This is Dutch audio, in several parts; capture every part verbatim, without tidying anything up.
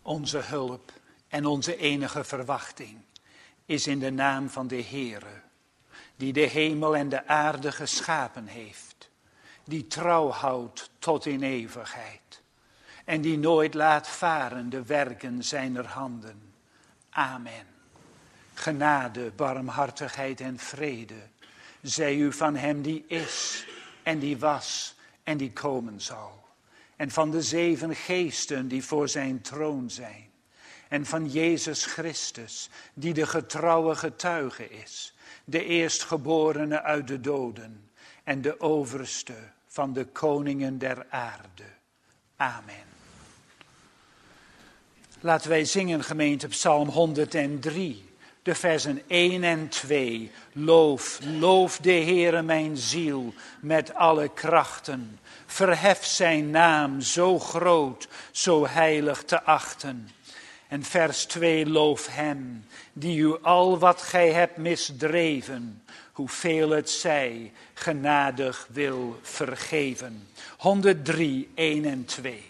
Onze hulp en onze enige verwachting is in de naam van de Heere, die de hemel en de aarde geschapen heeft, die trouw houdt tot in eeuwigheid en die nooit laat varen de werken zijner handen. Amen. Genade, barmhartigheid en vrede zij u van hem die is en die was en die komen zal. En van de zeven geesten die voor zijn troon zijn. En van Jezus Christus, die de getrouwe getuige is. De eerstgeborene uit de doden. En de overste van de koningen der aarde. Amen. Laten wij zingen, gemeente, Psalm honderddrie. De versen één en twee. Loof, loof de Heere mijn ziel met alle krachten. Verhef zijn naam zo groot, zo heilig te achten. En vers twee, loof hem, die u al wat gij hebt misdreven, hoeveel het zij, genadig wil vergeven. honderddrie, één en twee.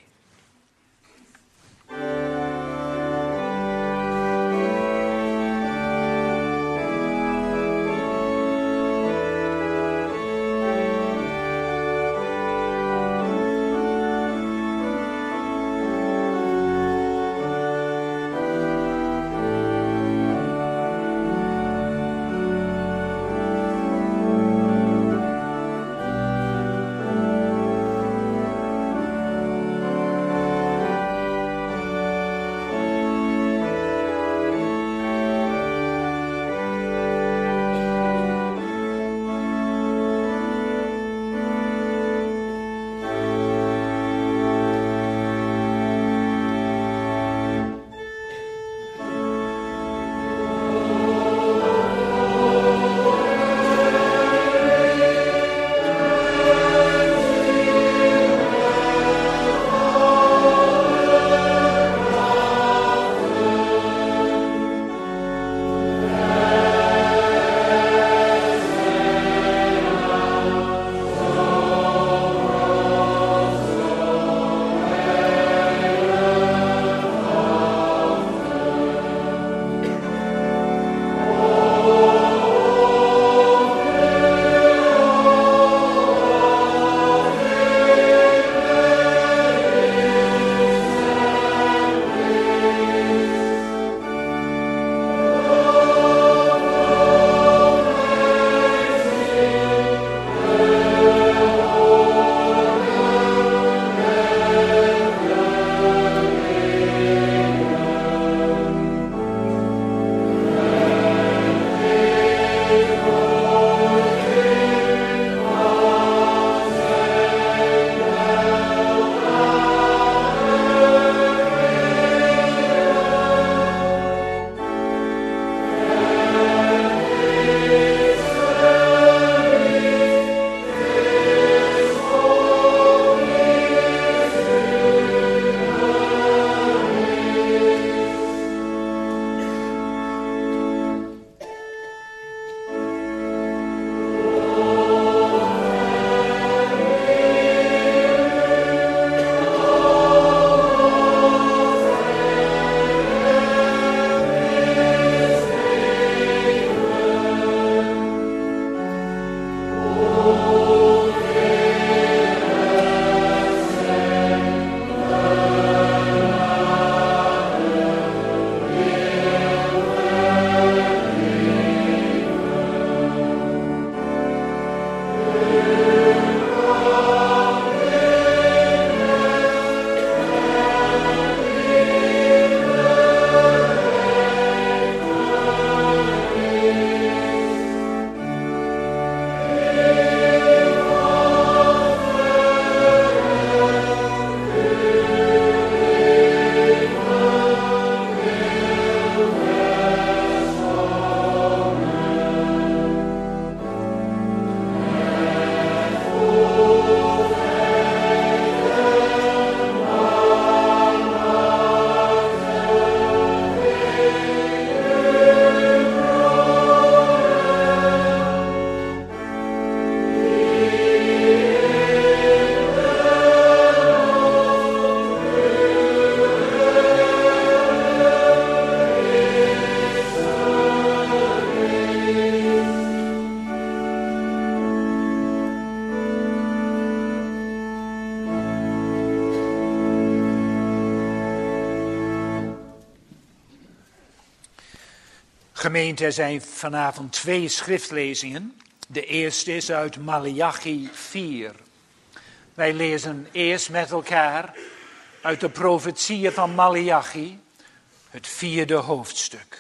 Gemeente, er zijn vanavond twee schriftlezingen. De eerste is uit Maleachi vier. Wij lezen eerst met elkaar uit de profetieën van Maleachi, het vierde hoofdstuk.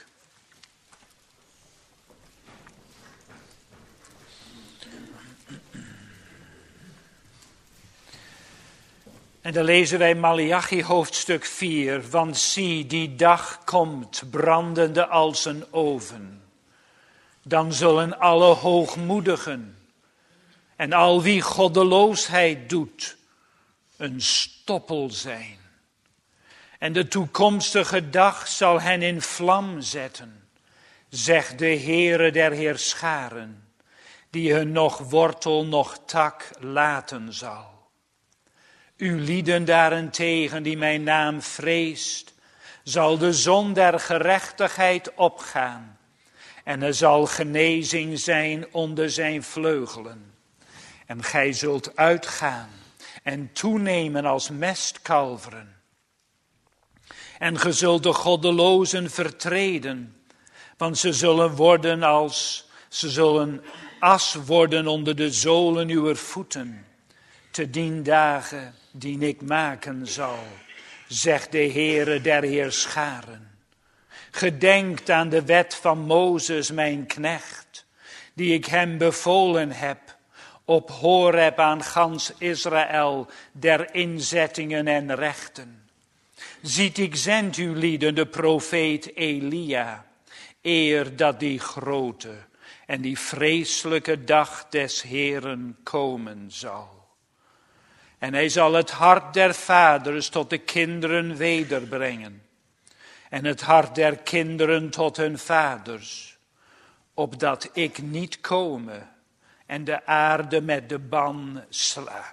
En dan lezen wij Maleachi hoofdstuk vier. Want zie, die dag komt brandende als een oven. Dan zullen alle hoogmoedigen en al wie goddeloosheid doet een stoppel zijn. En de toekomstige dag zal hen in vlam zetten, zegt de Heere der Heerscharen, die hun nog wortel, nog tak laten zal. U lieden daarentegen, die mijn naam vreest, zal de zon der gerechtigheid opgaan. En er zal genezing zijn onder zijn vleugelen. En gij zult uitgaan en toenemen als mestkalveren. En ge zult de goddelozen vertreden, want ze zullen worden als, ze zullen as worden onder de zolen uw voeten. Te dien dagen die ik maken zal, zegt de Heere der Heerscharen. Gedenkt aan de wet van Mozes, mijn knecht, die ik hem bevolen heb, op Horeb aan gans Israël, der inzettingen en rechten. Ziet, ik zend u lieden de profeet Elia, eer dat die grote en die vreselijke dag des Heeren komen zal. En hij zal het hart der vaders tot de kinderen wederbrengen. En het hart der kinderen tot hun vaders. Opdat ik niet komen en de aarde met de ban sla.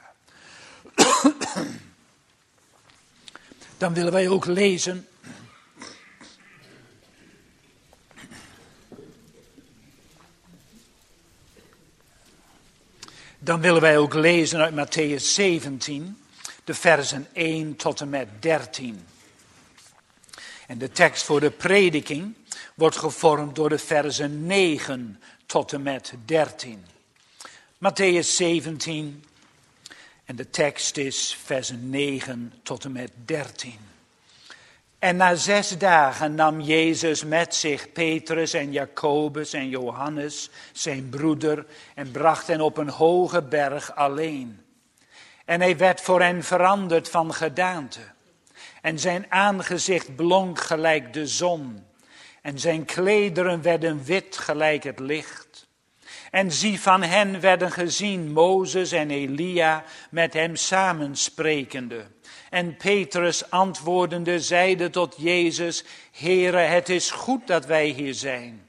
Dan willen wij ook lezen. Dan willen wij ook lezen uit Mattheüs zeventien, de versen één tot en met dertien. En de tekst voor de prediking wordt gevormd door de versen negen tot en met dertien. Mattheüs zeventien en de tekst is versen negen tot en met dertien. En na zes dagen nam Jezus met zich Petrus en Jacobus en Johannes, zijn broeder, en bracht hen op een hoge berg alleen. En hij werd voor hen veranderd van gedaante. En zijn aangezicht blonk gelijk de zon. En zijn klederen werden wit gelijk het licht. En zie, van hen werden gezien Mozes en Elia met hem samensprekende. En Petrus antwoordende zeide tot Jezus: Heere, het is goed dat wij hier zijn.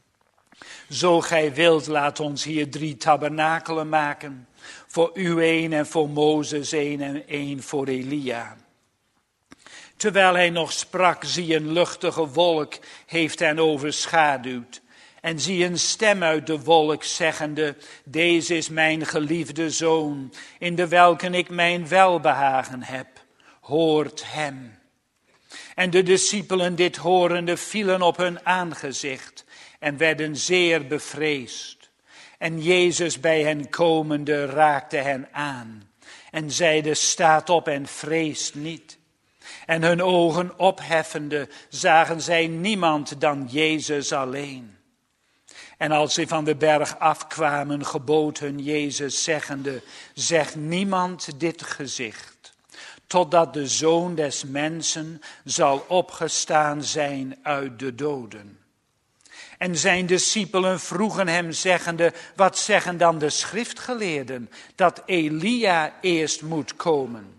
Zo gij wilt, laat ons hier drie tabernakelen maken. Voor u een en voor Mozes een en een voor Elia. Terwijl hij nog sprak, zie een luchtige wolk heeft hen overschaduwd. En zie een stem uit de wolk zeggende: Deze is mijn geliefde zoon, in de welke ik mijn welbehagen heb. Hoort hem. En de discipelen dit horende vielen op hun aangezicht en werden zeer bevreesd. En Jezus bij hen komende raakte hen aan en zeide: Staat op en vreest niet. En hun ogen opheffende zagen zij niemand dan Jezus alleen. En als zij van de berg afkwamen, gebood hun Jezus zeggende: Zeg niemand dit gezicht, totdat de Zoon des Mensen zal opgestaan zijn uit de doden. En zijn discipelen vroegen hem zeggende: Wat zeggen dan de schriftgeleerden? Dat Elia eerst moet komen.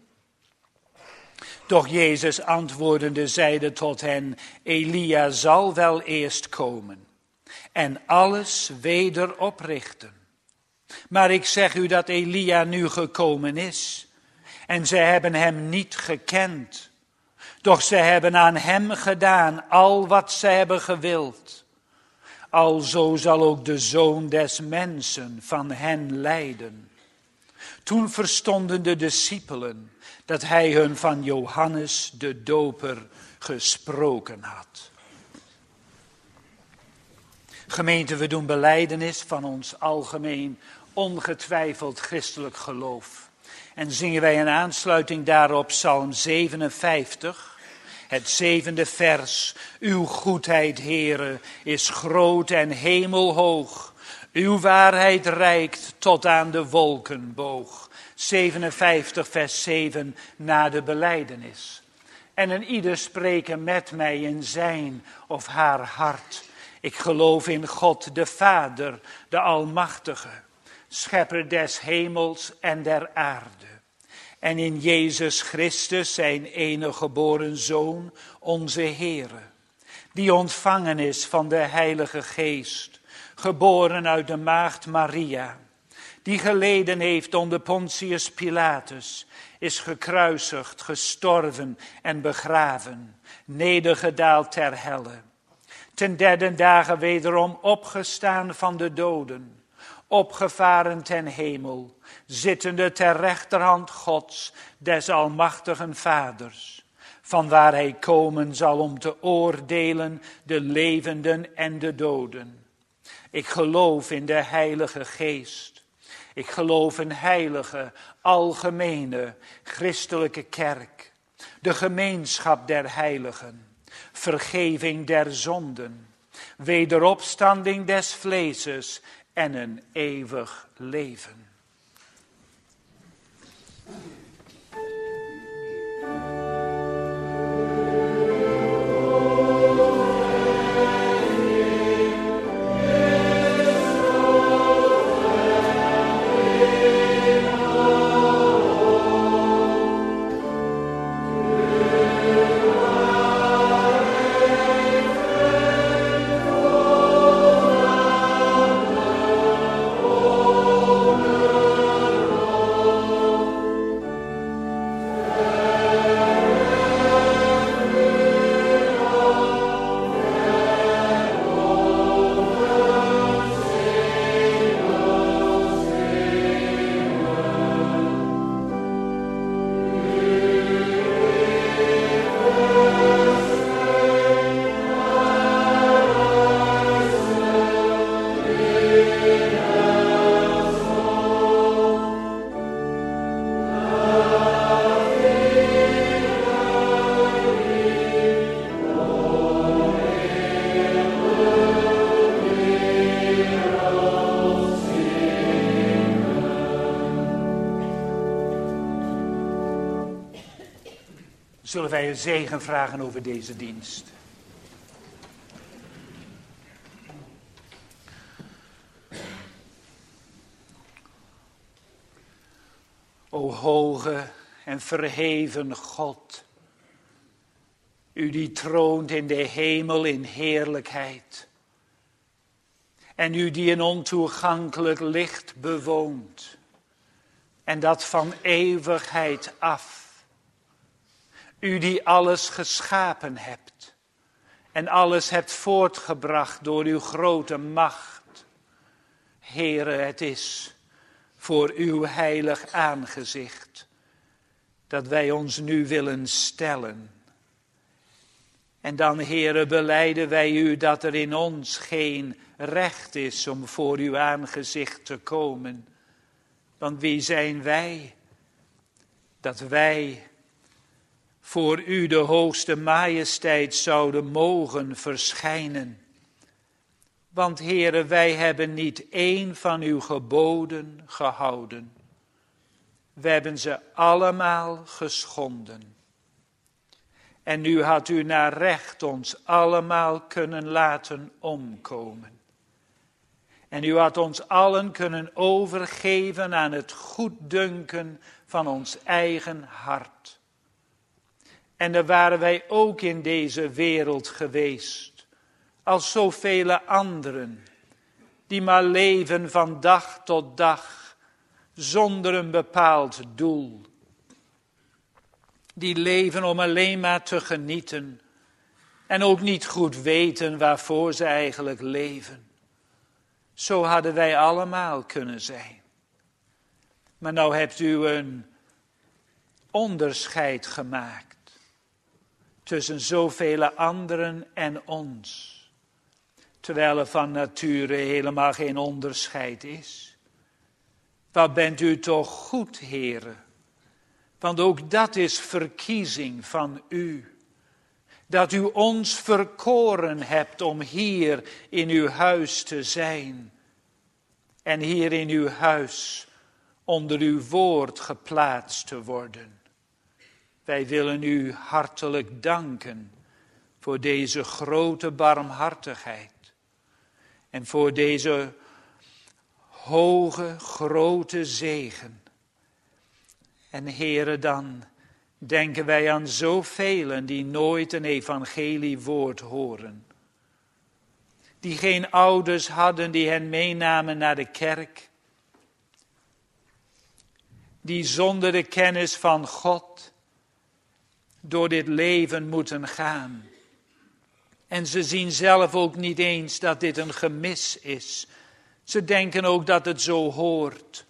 Doch Jezus antwoordende zeide tot hen: Elia zal wel eerst komen en alles weder oprichten. Maar ik zeg u dat Elia nu gekomen is. En zij hebben hem niet gekend. Doch zij hebben aan hem gedaan al wat zij hebben gewild. Alzo zal ook de Zoon des Mensen van hen lijden. Toen verstonden de discipelen dat hij hun van Johannes de Doper gesproken had. Gemeente, we doen belijdenis van ons algemeen ongetwijfeld christelijk geloof. En zingen wij in aansluiting daarop Psalm zevenenvijftig, het zevende vers. Uw goedheid, Heere, is groot en hemelhoog. Uw waarheid reikt tot aan de wolkenboog. zevenenvijftig vers zeven na de belijdenis. En een ieder spreken met mij in zijn of haar hart. Ik geloof in God de Vader, de Almachtige, schepper des hemels en der aarde. En in Jezus Christus, zijn enige geboren Zoon, onze Heere, die ontvangen is van de Heilige Geest, geboren uit de maagd Maria, die geleden heeft onder Pontius Pilatus, is gekruisigd, gestorven en begraven, nedergedaald ter helle. Ten derde dagen wederom opgestaan van de doden, opgevaren ten hemel, zittende ter rechterhand Gods, des almachtigen Vaders, vanwaar hij komen zal om te oordelen de levenden en de doden. Ik geloof in de Heilige Geest. Ik geloof in heilige, algemene, christelijke kerk, de gemeenschap der heiligen, vergeving der zonden, wederopstanding des vleeses en een eeuwig leven. Zullen wij een zegen vragen over deze dienst? O hoge en verheven God, u die troont in de hemel in heerlijkheid, en u die een ontoegankelijk licht bewoont, en dat van eeuwigheid af. U die alles geschapen hebt en alles hebt voortgebracht door uw grote macht. Heere, het is voor uw heilig aangezicht dat wij ons nu willen stellen. En dan, Heere, belijden wij u dat er in ons geen recht is om voor uw aangezicht te komen. Want wie zijn wij dat wij voor u de hoogste majesteit zouden mogen verschijnen? Want Heere, wij hebben niet één van uw geboden gehouden. We hebben ze allemaal geschonden. En nu had u naar recht ons allemaal kunnen laten omkomen. En u had ons allen kunnen overgeven aan het goeddunken van ons eigen hart. En daar waren wij ook in deze wereld geweest, als zoveel anderen, die maar leven van dag tot dag, zonder een bepaald doel. Die leven om alleen maar te genieten en ook niet goed weten waarvoor ze eigenlijk leven. Zo hadden wij allemaal kunnen zijn. Maar nou hebt u een onderscheid gemaakt tussen zoveel anderen en ons. terwijl er van nature helemaal geen onderscheid is. Wat bent u toch goed, Heere, want ook dat is verkiezing van u. Dat u ons verkoren hebt om hier in uw huis te zijn. En hier in uw huis onder uw woord geplaatst te worden. Wij willen u hartelijk danken voor deze grote barmhartigheid. En voor deze hoge, grote zegen. En Heere, dan denken wij aan zoveel die nooit een evangeliewoord horen. Die geen ouders hadden die hen meenamen naar de kerk. Die zonder de kennis van God door dit leven moeten gaan. En ze zien zelf ook niet eens dat dit een gemis is. Ze denken ook dat het zo hoort.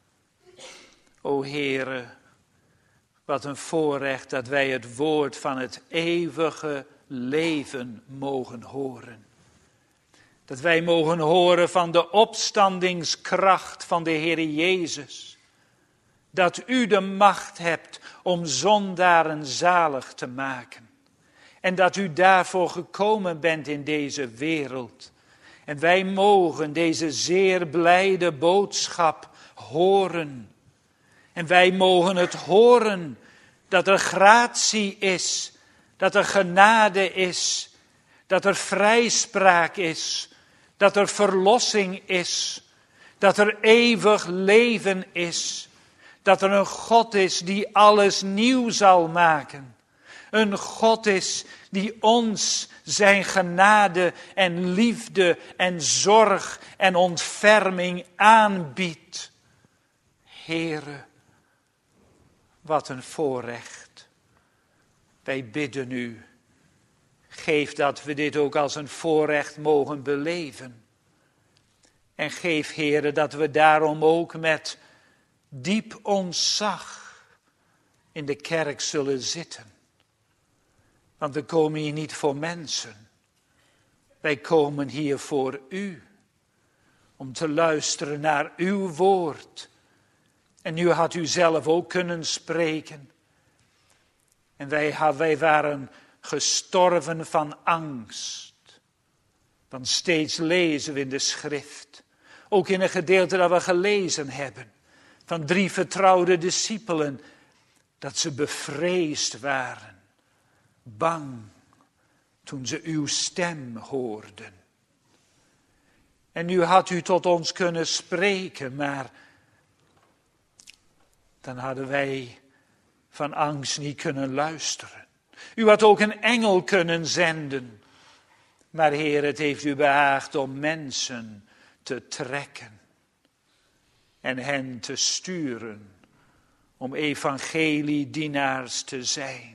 O Heere, wat een voorrecht dat wij het woord van het eeuwige leven mogen horen. Dat wij mogen horen van de opstandingskracht van de Heere Jezus. Dat u de macht hebt om zondaren zalig te maken. En dat u daarvoor gekomen bent in deze wereld. En wij mogen deze zeer blijde boodschap horen. En wij mogen het horen dat er gratie is, dat er genade is, dat er vrijspraak is, dat er verlossing is, dat er eeuwig leven is, dat er een God is die alles nieuw zal maken. Een God is die ons zijn genade en liefde en zorg en ontferming aanbiedt. Heere, wat een voorrecht. Wij bidden u, geef dat we dit ook als een voorrecht mogen beleven. En geef, Heere, dat we daarom ook met diep ontzag in de kerk zullen zitten. Want we komen hier niet voor mensen. Wij komen hier voor u. Om te luisteren naar uw woord. En nu had u zelf ook kunnen spreken. En wij, wij waren gestorven van angst. Want steeds lezen we in de schrift. Ook in een gedeelte dat we gelezen hebben. Van drie vertrouwde discipelen. Dat ze bevreesd waren. Bang toen ze uw stem hoorden. En nu had u tot ons kunnen spreken, maar dan hadden wij van angst niet kunnen luisteren. U had ook een engel kunnen zenden. Maar Heer, het heeft u behaagd om mensen te trekken. En hen te sturen om evangeliedienaars te zijn.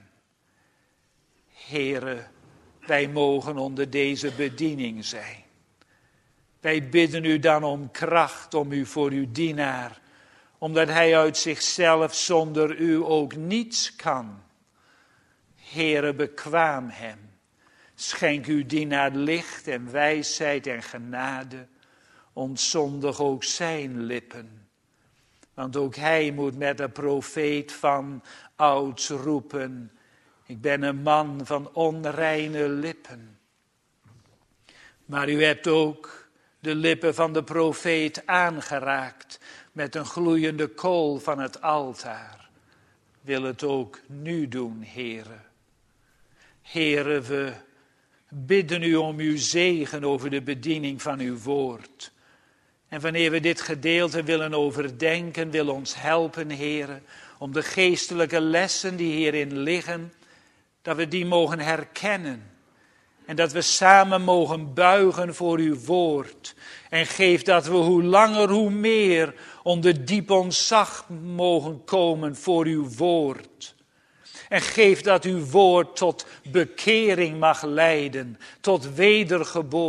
Heere, wij mogen onder deze bediening zijn. Wij bidden u dan om kracht, om u voor uw dienaar, omdat hij uit zichzelf zonder u ook niets kan. Heere, bekwaam hem. Schenk uw dienaar licht en wijsheid en genade. Ontzondig ook zijn lippen. Want ook hij moet met de profeet van ouds roepen: ik ben een man van onreine lippen. Maar u hebt ook de lippen van de profeet aangeraakt met een gloeiende kool van het altaar. Wil het ook nu doen, Heere. Heere, we bidden u om uw zegen over de bediening van uw woord. En wanneer we dit gedeelte willen overdenken, wil ons helpen, Heere, om de geestelijke lessen die hierin liggen, dat we die mogen herkennen. En dat we samen mogen buigen voor uw woord. En geef dat we hoe langer hoe meer onder diep ontzag mogen komen voor uw woord. En geef dat uw woord tot bekering mag leiden, tot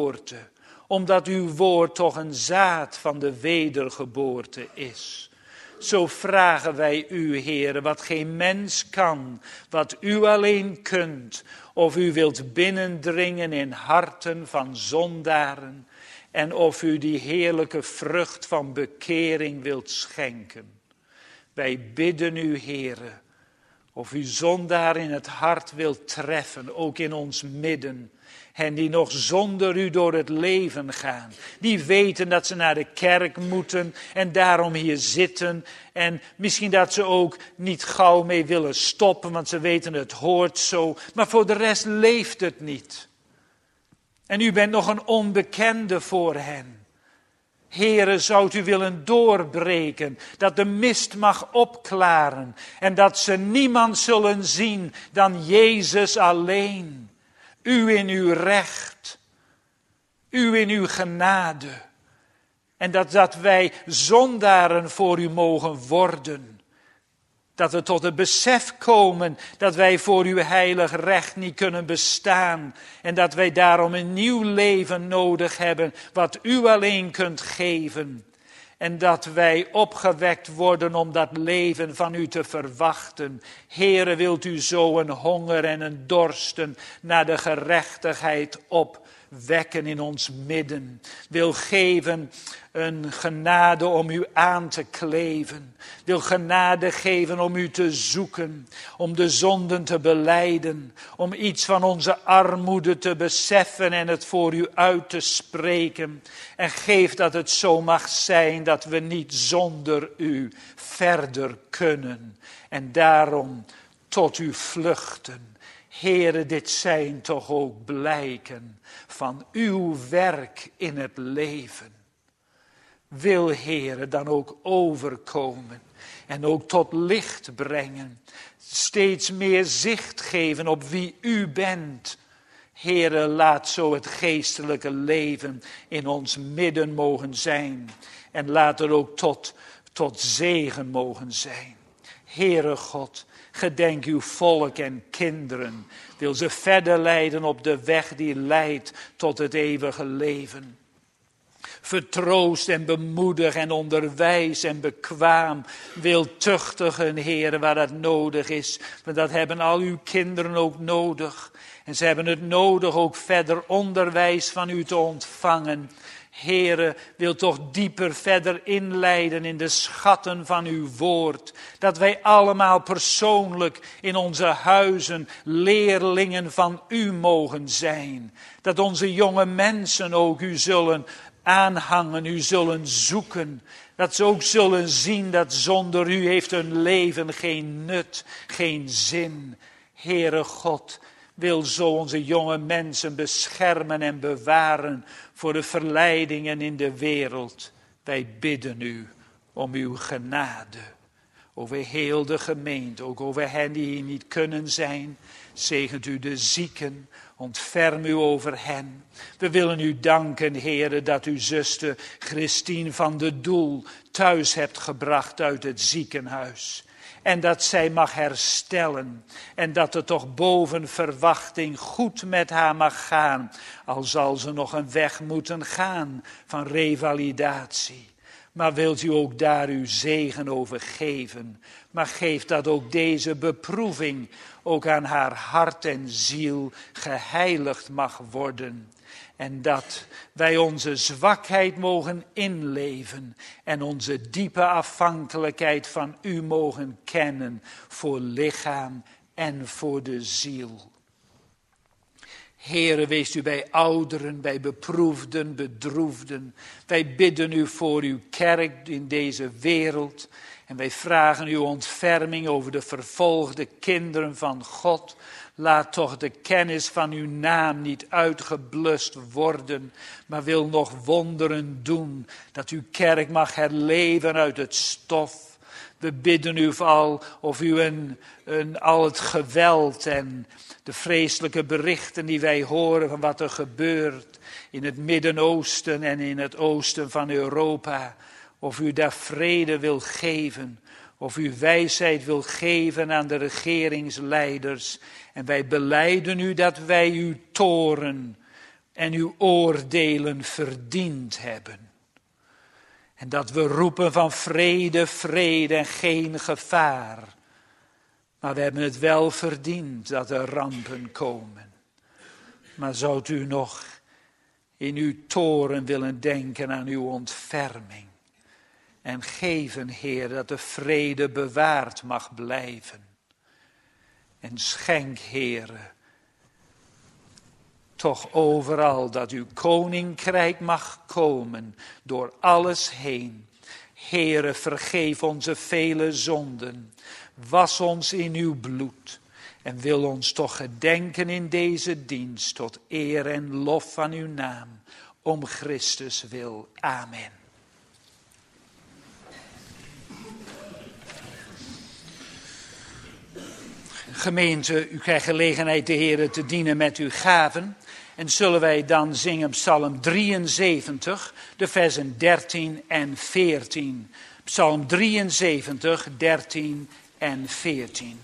wedergeboorte. Omdat uw woord toch een zaad van de wedergeboorte is. Zo vragen wij u, Heere, wat geen mens kan, wat u alleen kunt. Of u wilt binnendringen in harten van zondaren. En of u die heerlijke vrucht van bekering wilt schenken. Wij bidden u, Heere, of u zondaar in het hart wilt treffen, ook in ons midden. En die nog zonder u door het leven gaan. Die weten dat ze naar de kerk moeten en daarom hier zitten. En misschien dat ze ook niet gauw mee willen stoppen, want ze weten het hoort zo. Maar voor de rest leeft het niet. En u bent nog een onbekende voor hen. Heere, zou u willen doorbreken, dat de mist mag opklaren. En dat ze niemand zullen zien dan Jezus alleen. U in uw recht, u in uw genade. En dat, dat wij zondaren voor u mogen worden. Dat we tot het besef komen dat wij voor uw heilig recht niet kunnen bestaan. En dat wij daarom een nieuw leven nodig hebben, wat u alleen kunt geven. En dat wij opgewekt worden om dat leven van u te verwachten. Heere, wilt u zo een honger en een dorsten naar de gerechtigheid opwekken in ons midden. Wil geven een genade om u aan te kleven. Wil genade geven om u te zoeken. Om de zonden te belijden. Om iets van onze armoede te beseffen en het voor u uit te spreken. En geef dat het zo mag zijn dat we niet zonder u verder kunnen. En daarom tot u vluchten. Heere, dit zijn toch ook blijken van uw werk in het leven. Wil, Heere, dan ook overkomen en ook tot licht brengen. Steeds meer zicht geven op wie u bent. Heere, laat zo het geestelijke leven in ons midden mogen zijn. En laat er ook tot, tot zegen mogen zijn. Heere God, gedenk uw volk en kinderen. Wil ze verder leiden op de weg die leidt tot het eeuwige leven. Vertroost en bemoedig en onderwijs en bekwaam. Wil tuchtigen, Heere, waar dat nodig is. Want dat hebben al uw kinderen ook nodig. En ze hebben het nodig ook verder onderwijs van u te ontvangen. Heere, wil toch dieper verder inleiden in de schatten van uw woord. Dat wij allemaal persoonlijk in onze huizen leerlingen van u mogen zijn. Dat onze jonge mensen ook u zullen aanhangen, u zullen zoeken. Dat ze ook zullen zien dat zonder u heeft hun leven geen nut, geen zin. Heere God, wil zo onze jonge mensen beschermen en bewaren voor de verleidingen in de wereld. Wij bidden u om uw genade. Over heel de gemeente, ook over hen die hier niet kunnen zijn. Zegent u de zieken, ontferm u over hen. We willen u danken, Heere, dat u zuster Christine van de Doel thuis hebt gebracht uit het ziekenhuis. En dat zij mag herstellen. En dat het toch boven verwachting goed met haar mag gaan. Al zal ze nog een weg moeten gaan van revalidatie. Maar wilt u ook daar uw zegen over geven. Maar geef dat ook deze beproeving ook aan haar hart en ziel geheiligd mag worden. En dat wij onze zwakheid mogen inleven en onze diepe afhankelijkheid van u mogen kennen voor lichaam en voor de ziel. Heere, wees u bij ouderen, bij beproefden, bedroefden. Wij bidden u voor uw kerk in deze wereld. En wij vragen uw ontferming over de vervolgde kinderen van God. Laat toch de kennis van uw naam niet uitgeblust worden, maar wil nog wonderen doen, dat uw kerk mag herleven uit het stof. We bidden u al of u een, een, al het geweld en de vreselijke berichten die wij horen van wat er gebeurt in het Midden-Oosten en in het oosten van Europa, of u daar vrede wil geven, of u wijsheid wil geven aan de regeringsleiders. En wij belijden u dat wij uw toorn en uw oordelen verdiend hebben. En dat we roepen van vrede, vrede en geen gevaar. Maar we hebben het wel verdiend dat er rampen komen. Maar zoudt u nog in uw toren willen denken aan uw ontferming. En geven, Heer, dat de vrede bewaard mag blijven. En schenk, Heer, toch overal dat uw koninkrijk mag komen door alles heen. Heere, vergeef onze vele zonden. Was ons in uw bloed. En wil ons toch gedenken in deze dienst tot eer en lof van uw naam. Om Christus wil. Amen. Gemeente, u krijgt gelegenheid de Heer te dienen met uw gaven. En zullen wij dan zingen Psalm drieënzeventig, de versen dertien en veertien. Psalm drieënzeventig, dertien en veertien.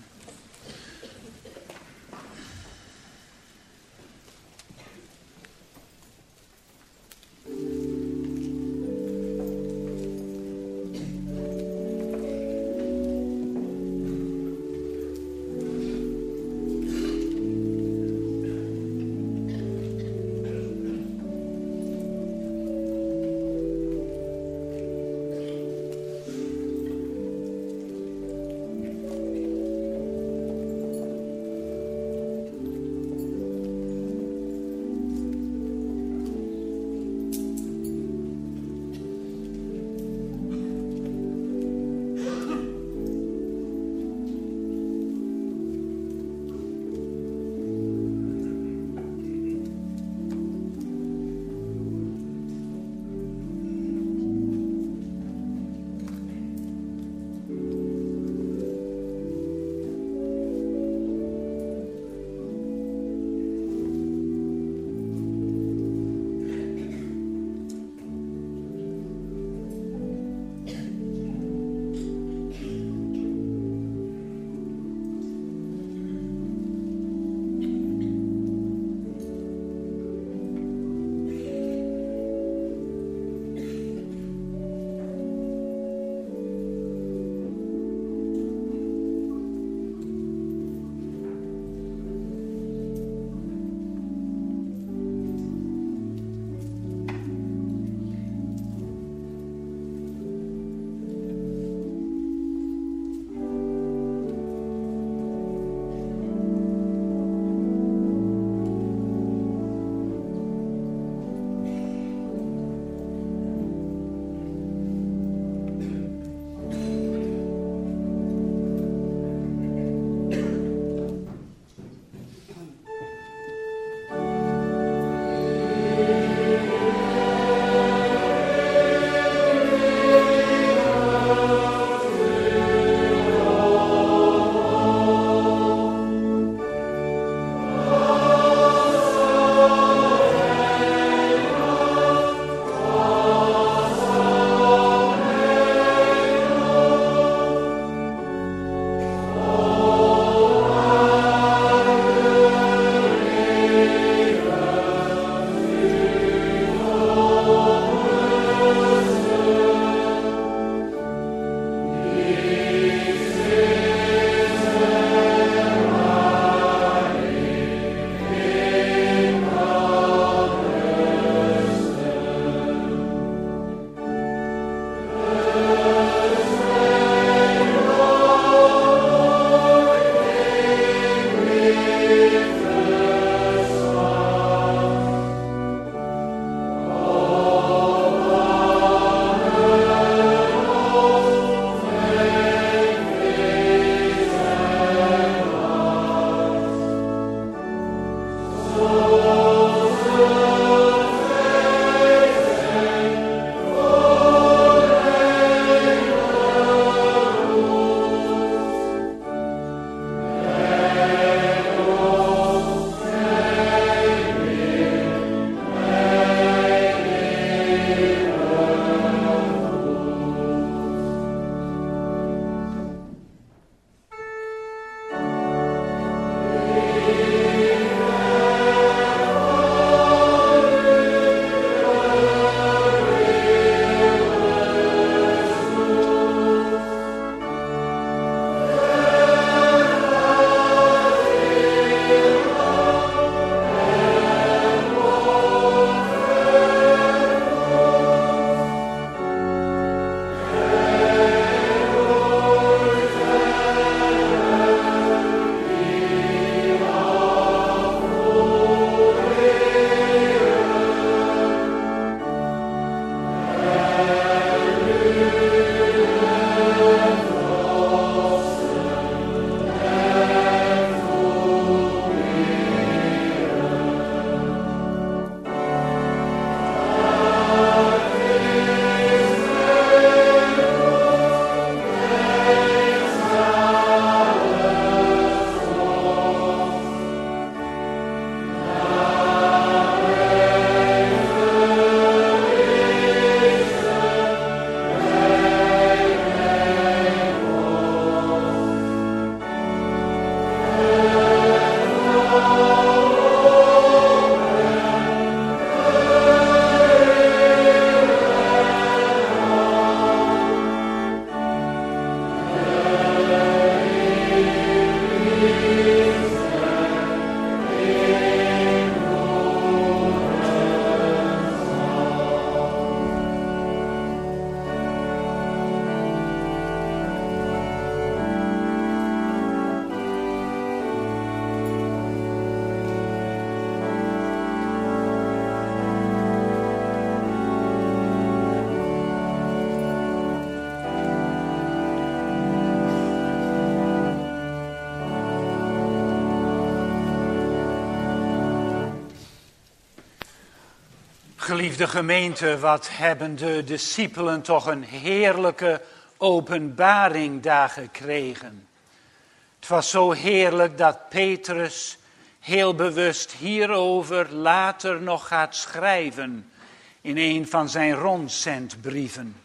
Geliefde gemeente, wat hebben de discipelen toch een heerlijke openbaring daar gekregen. Het was zo heerlijk dat Petrus heel bewust hierover later nog gaat schrijven in een van zijn rondzendbrieven.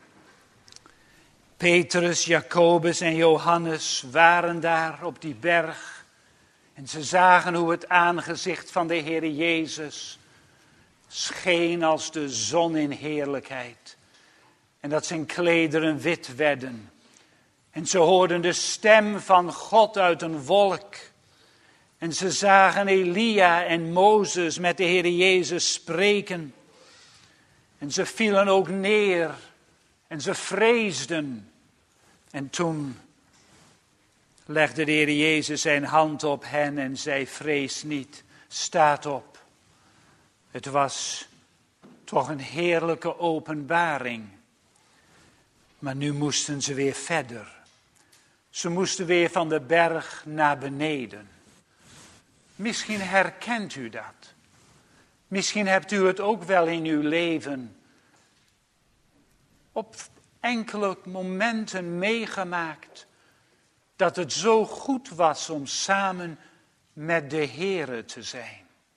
Petrus, Jacobus en Johannes waren daar op die berg en ze zagen hoe het aangezicht van de Heer Jezus scheen als de zon in heerlijkheid en dat zijn klederen wit werden. En ze hoorden de stem van God uit een wolk. En ze zagen Elia en Mozes met de Heer Jezus spreken. En ze vielen ook neer en ze vreesden. En toen legde de Heer Jezus zijn hand op hen en zei: vrees niet, staat op. Het was toch een heerlijke openbaring. Maar nu moesten ze weer verder. Ze moesten weer van de berg naar beneden. Misschien herkent u dat. Misschien hebt u het ook wel in uw leven op enkele momenten meegemaakt dat het zo goed was om samen met de Heere te zijn.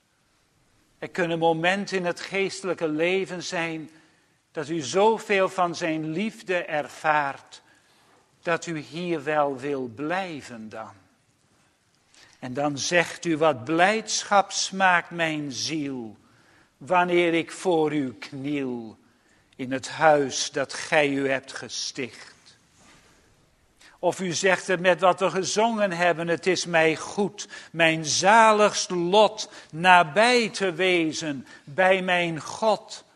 Er kunnen momenten in het geestelijke leven zijn dat u zoveel van zijn liefde ervaart, dat u hier wel wil blijven dan. En dan zegt u: wat blijdschap smaakt mijn ziel, wanneer ik voor u kniel, in het huis dat gij u hebt gesticht. Of u zegt het met wat we gezongen hebben: het is mij goed, mijn zaligst lot, nabij te wezen bij mijn God.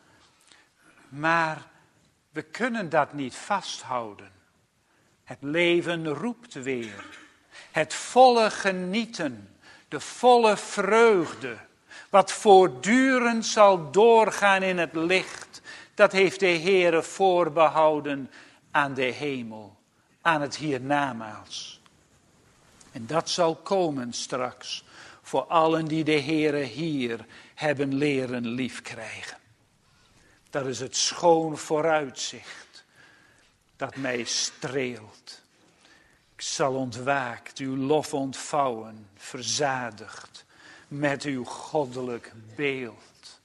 Maar we kunnen dat niet vasthouden. Het leven roept weer. Het volle genieten, de volle vreugde, wat voortdurend zal doorgaan in het licht, dat heeft de Heere voorbehouden aan de hemel, aan het hiernamaals. En dat zal komen straks voor allen die de Heere hier hebben leren liefkrijgen. Dat is het schoon vooruitzicht dat mij streelt. Ik zal ontwaakt uw lof ontvouwen, verzadigd met uw goddelijk beeld.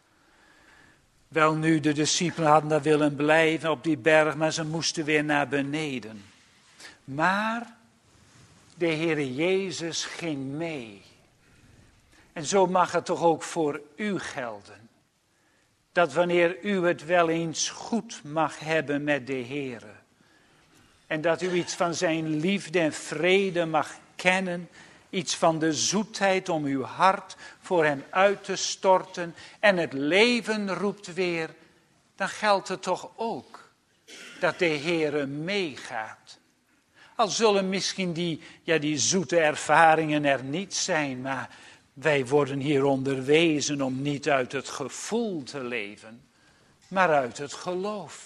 Wel nu, de discipelen hadden daar willen blijven op die berg, maar ze moesten weer naar beneden. Maar de Heere Jezus ging mee. En zo mag het toch ook voor u gelden. Dat wanneer u het wel eens goed mag hebben met de Heere, en dat u iets van zijn liefde en vrede mag kennen, iets van de zoetheid om uw hart voor hem uit te storten, en het leven roept weer, dan geldt het toch ook dat de Heere meegaat. Al zullen misschien die, ja, die zoete ervaringen er niet zijn, maar wij worden hier onderwezen om niet uit het gevoel te leven, maar uit het geloof.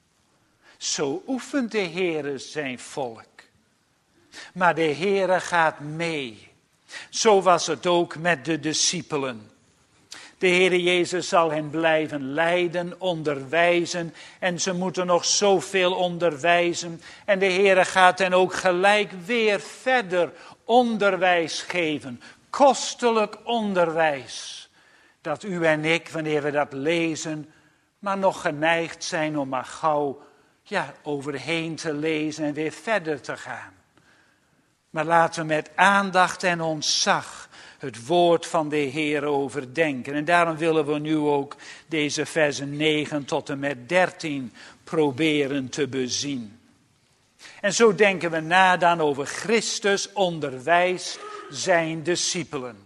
Zo oefent de Heere zijn volk. Maar de Heere gaat mee. Zo was het ook met de discipelen. De Heere Jezus zal hen blijven leiden, onderwijzen. En ze moeten nog zoveel onderwijzen. En de Heere gaat hen ook gelijk weer verder onderwijs geven. Kostelijk onderwijs. Dat u en ik, wanneer we dat lezen, maar nog geneigd zijn om maar gauw ja, overheen te lezen en weer verder te gaan. Maar laten we met aandacht en ontzag het woord van de Heer overdenken. En daarom willen we nu ook deze versen negen tot en met dertien proberen te bezien. En zo denken we na dan over Christus onderwijst zijn discipelen.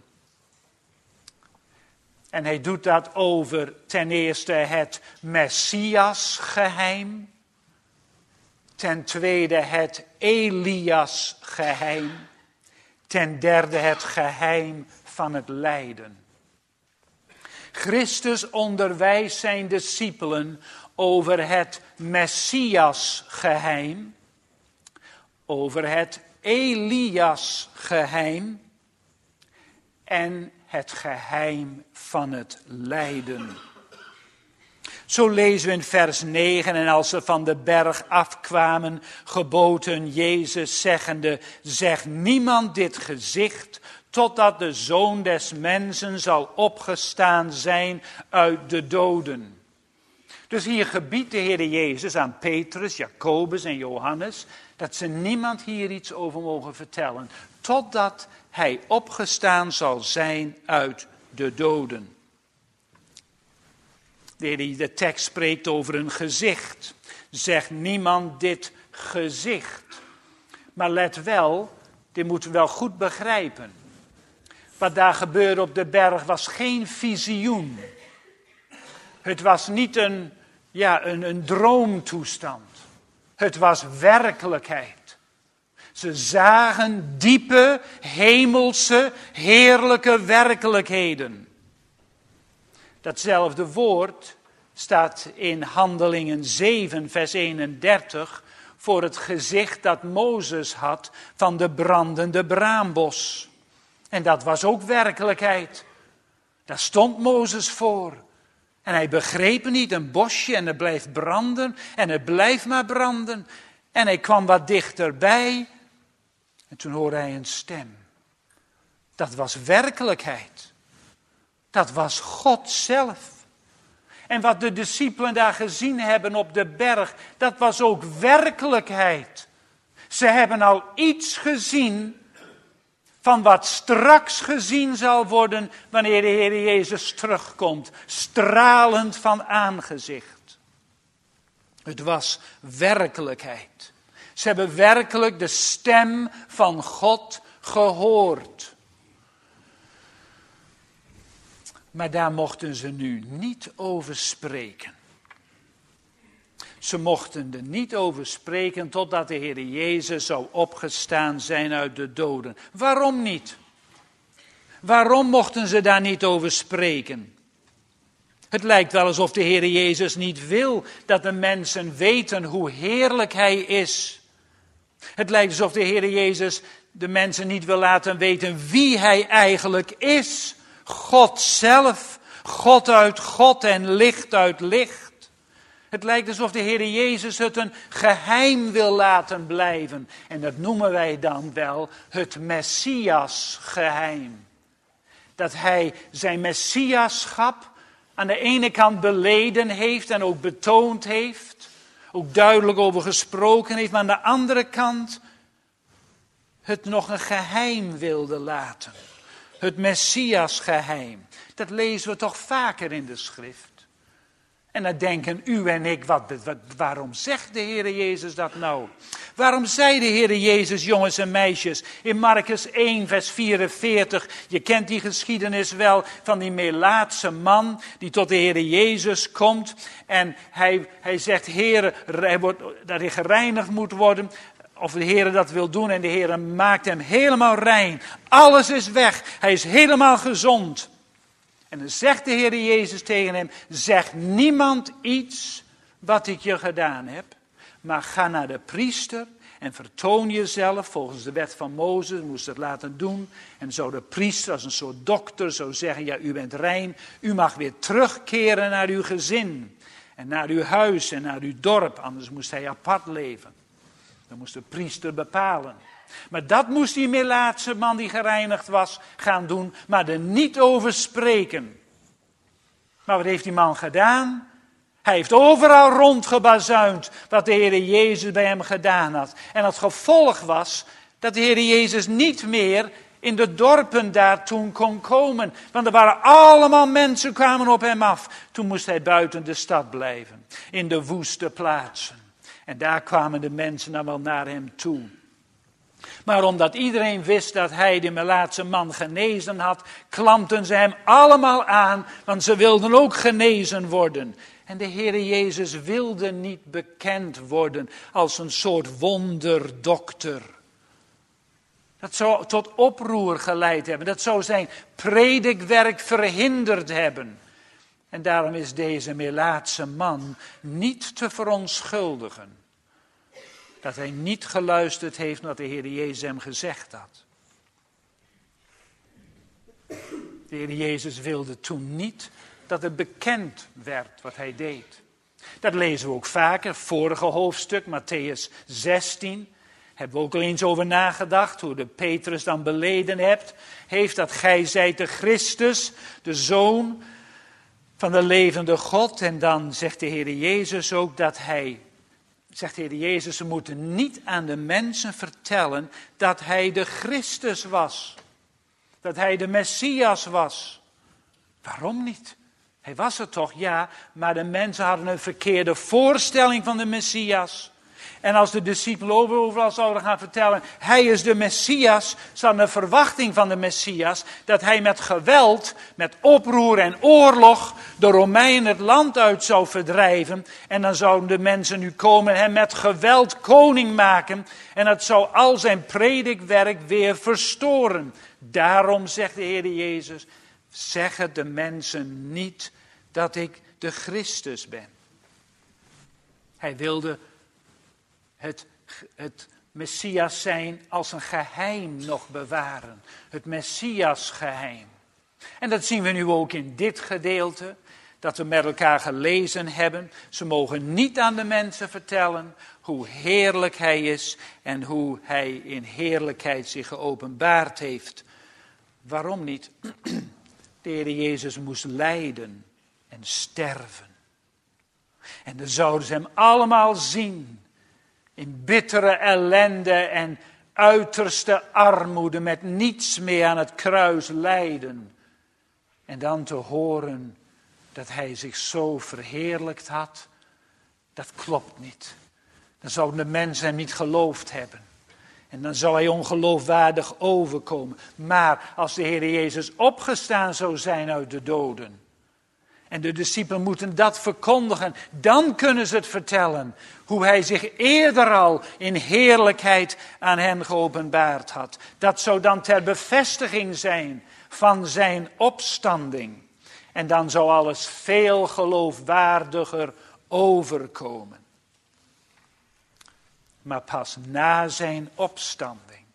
En hij doet dat over ten eerste het Messias-geheim. Ten tweede het Elias-geheim. Ten derde het geheim van het lijden. Christus onderwijst zijn discipelen over het Messias-geheim. Over het Elias-geheim. En het geheim van het lijden. Zo lezen we in vers negen, en als ze van de berg afkwamen, gebood hun Jezus zeggende, zeg niemand dit gezicht, totdat de Zoon des Mensen zal opgestaan zijn uit de doden. Dus hier gebiedt de Heer Jezus aan Petrus, Jacobus en Johannes, dat ze niemand hier iets over mogen vertellen, totdat hij opgestaan zal zijn uit de doden. De, de tekst spreekt over een gezicht. Zegt niemand dit gezicht. Maar let wel, dit moeten we wel goed begrijpen. Wat daar gebeurde op de berg was geen visioen. Het was niet een, ja, een, een droomtoestand. Het was werkelijkheid. Ze zagen diepe, hemelse, heerlijke werkelijkheden. Datzelfde woord staat in Handelingen zeven, vers eenendertig, voor het gezicht dat Mozes had van de brandende braambos. En dat was ook werkelijkheid. Daar stond Mozes voor. En hij begreep niet, een bosje en het blijft branden en het blijft maar branden. En hij kwam wat dichterbij en toen hoorde hij een stem. Dat was werkelijkheid. Dat was God zelf. En wat de discipelen daar gezien hebben op de berg, dat was ook werkelijkheid. Ze hebben al iets gezien van wat straks gezien zal worden wanneer de Heer Jezus terugkomt. Stralend van aangezicht. Het was werkelijkheid. Ze hebben werkelijk de stem van God gehoord. Maar daar mochten ze nu niet over spreken. Ze mochten er niet over spreken totdat de Heer Jezus zou opgestaan zijn uit de doden. Waarom niet? Waarom mochten ze daar niet over spreken? Het lijkt wel alsof de Heer Jezus niet wil dat de mensen weten hoe heerlijk Hij is. Het lijkt alsof de Heer Jezus de mensen niet wil laten weten wie Hij eigenlijk is. God zelf, God uit God en licht uit licht. Het lijkt alsof de Heer Jezus het een geheim wil laten blijven. En dat noemen wij dan wel het Messias-geheim. Dat Hij zijn Messiaschap aan de ene kant beleden heeft en ook betoond heeft. Ook duidelijk over gesproken heeft, maar aan de andere kant het nog een geheim wilde laten. Het Messias-geheim. Dat lezen we toch vaker in de schrift. En dan denken u en ik, wat, wat, waarom zegt de Heer Jezus dat nou? Waarom zei de Heer Jezus, jongens en meisjes, in Markus één, vers vierenveertig, je kent die geschiedenis wel van die Melaatse man die tot de Heer Jezus komt. En hij, hij zegt, Heer, hij wordt, dat hij gereinigd moet worden. Of de Heer dat wil doen en de Heer maakt hem helemaal rein. Alles is weg, hij is helemaal gezond. En dan zegt de Heer Jezus tegen hem, zeg niemand iets wat ik je gedaan heb, maar ga naar de priester en vertoon jezelf volgens de wet van Mozes, moest het laten doen. En zou de priester als een soort dokter zou zeggen, ja u bent rein, u mag weer terugkeren naar uw gezin en naar uw huis en naar uw dorp, anders moest hij apart leven. Dat moest de priester bepalen. Maar dat moest die Melaatse man die gereinigd was gaan doen, maar er niet over spreken. Maar wat heeft die man gedaan? Hij heeft overal rondgebazuind wat de Heer Jezus bij hem gedaan had. En het gevolg was dat de Heer Jezus niet meer in de dorpen daar toen kon komen. Want er waren allemaal mensen, kwamen op hem af. Toen moest hij buiten de stad blijven, in de woeste plaatsen. En daar kwamen de mensen dan wel naar hem toe. Maar omdat iedereen wist dat hij de Melaatse man genezen had, klampten ze hem allemaal aan, want ze wilden ook genezen worden. En de Heer Jezus wilde niet bekend worden als een soort wonderdokter. Dat zou tot oproer geleid hebben, dat zou zijn predikwerk verhinderd hebben. En daarom is deze Melaatse man niet te verontschuldigen. Dat hij niet geluisterd heeft naar wat de Heer Jezus hem gezegd had. De Heer Jezus wilde toen niet dat het bekend werd wat hij deed. Dat lezen we ook vaker, vorige hoofdstuk, Mattheüs zestien. Hebben we ook al eens over nagedacht, hoe de Petrus dan beleden hebt, heeft dat gij zijt de Christus, de Zoon van de levende God. En dan zegt de Heer Jezus ook dat hij, zegt de Heer Jezus, ze moeten niet aan de mensen vertellen dat hij de Christus was. Dat hij de Messias was. Waarom niet? Hij was het toch, ja, maar de mensen hadden een verkeerde voorstelling van de Messias. En als de discipelen overal zouden gaan vertellen, hij is de Messias, ze hadden een verwachting van de Messias, dat hij met geweld, met oproer en oorlog de Romeinen het land uit zou verdrijven. En dan zouden de mensen nu komen en hem met geweld koning maken. En dat zou al zijn predikwerk weer verstoren. Daarom zegt de Heer Jezus, zeggen de mensen niet dat ik de Christus ben. Hij wilde het, het Messias zijn als een geheim nog bewaren. Het Messias geheim. En dat zien we nu ook in dit gedeelte, dat we met elkaar gelezen hebben. Ze mogen niet aan de mensen vertellen hoe heerlijk hij is en hoe hij in heerlijkheid zich geopenbaard heeft. Waarom niet? De Heer Jezus moest lijden en sterven. En dan zouden ze hem allemaal zien in bittere ellende en uiterste armoede, met niets meer aan het kruis lijden. En dan te horen dat hij zich zo verheerlijkt had, dat klopt niet. Dan zouden de mensen hem niet geloofd hebben. En dan zou hij ongeloofwaardig overkomen. Maar als de Heer Jezus opgestaan zou zijn uit de doden, en de discipelen moeten dat verkondigen, dan kunnen ze het vertellen. Hoe hij zich eerder al in heerlijkheid aan hen geopenbaard had. Dat zou dan ter bevestiging zijn van zijn opstanding. En dan zou alles veel geloofwaardiger overkomen. Maar pas na zijn opstanding.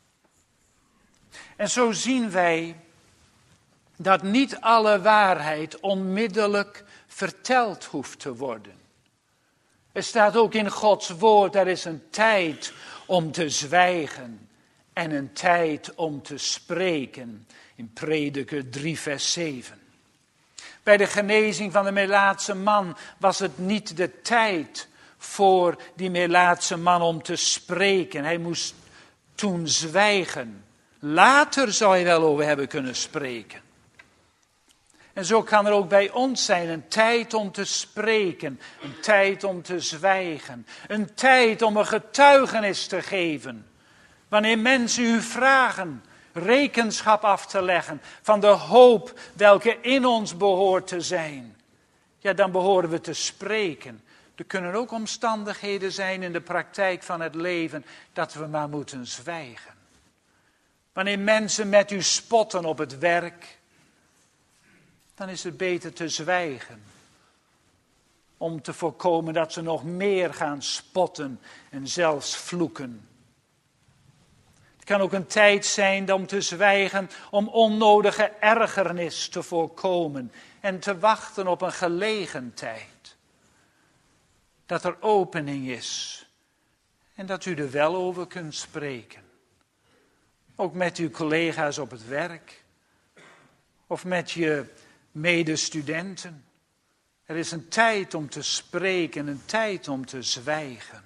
En zo zien wij dat niet alle waarheid onmiddellijk verteld hoeft te worden. Er staat ook in Gods woord, er is een tijd om te zwijgen en een tijd om te spreken. In Prediker drie vers zeven. Bij de genezing van de Melaatse man was het niet de tijd voor die Melaatse man om te spreken. Hij moest toen zwijgen. Later zou hij wel over hebben kunnen spreken. En zo kan er ook bij ons zijn een tijd om te spreken, een tijd om te zwijgen, een tijd om een getuigenis te geven. Wanneer mensen u vragen rekenschap af te leggen van de hoop welke in ons behoort te zijn, ja, dan behoren we te spreken. Er kunnen ook omstandigheden zijn in de praktijk van het leven dat we maar moeten zwijgen. Wanneer mensen met u spotten op het werk, dan is het beter te zwijgen. Om te voorkomen dat ze nog meer gaan spotten en zelfs vloeken. Het kan ook een tijd zijn om te zwijgen om onnodige ergernis te voorkomen. En te wachten op een gelegen tijd. Dat er opening is. En dat u er wel over kunt spreken. Ook met uw collega's op het werk. Of met je medestudenten. Er is een tijd om te spreken, een tijd om te zwijgen.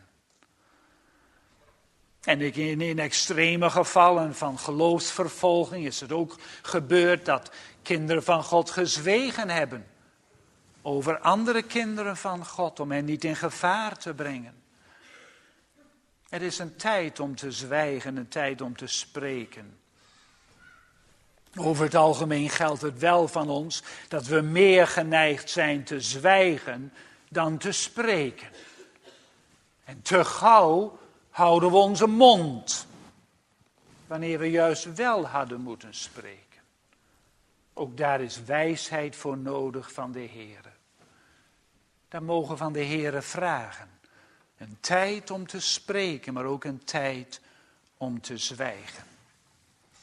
En in, in extreme gevallen van geloofsvervolging is het ook gebeurd dat kinderen van God gezwegen hebben. Over andere kinderen van God, om hen niet in gevaar te brengen. Er is een tijd om te zwijgen, een tijd om te spreken. Over het algemeen geldt het wel van ons dat we meer geneigd zijn te zwijgen dan te spreken. En te gauw houden we onze mond, wanneer we juist wel hadden moeten spreken. Ook daar is wijsheid voor nodig van de Heere. Daar mogen we van de Heere vragen. Een tijd om te spreken, maar ook een tijd om te zwijgen.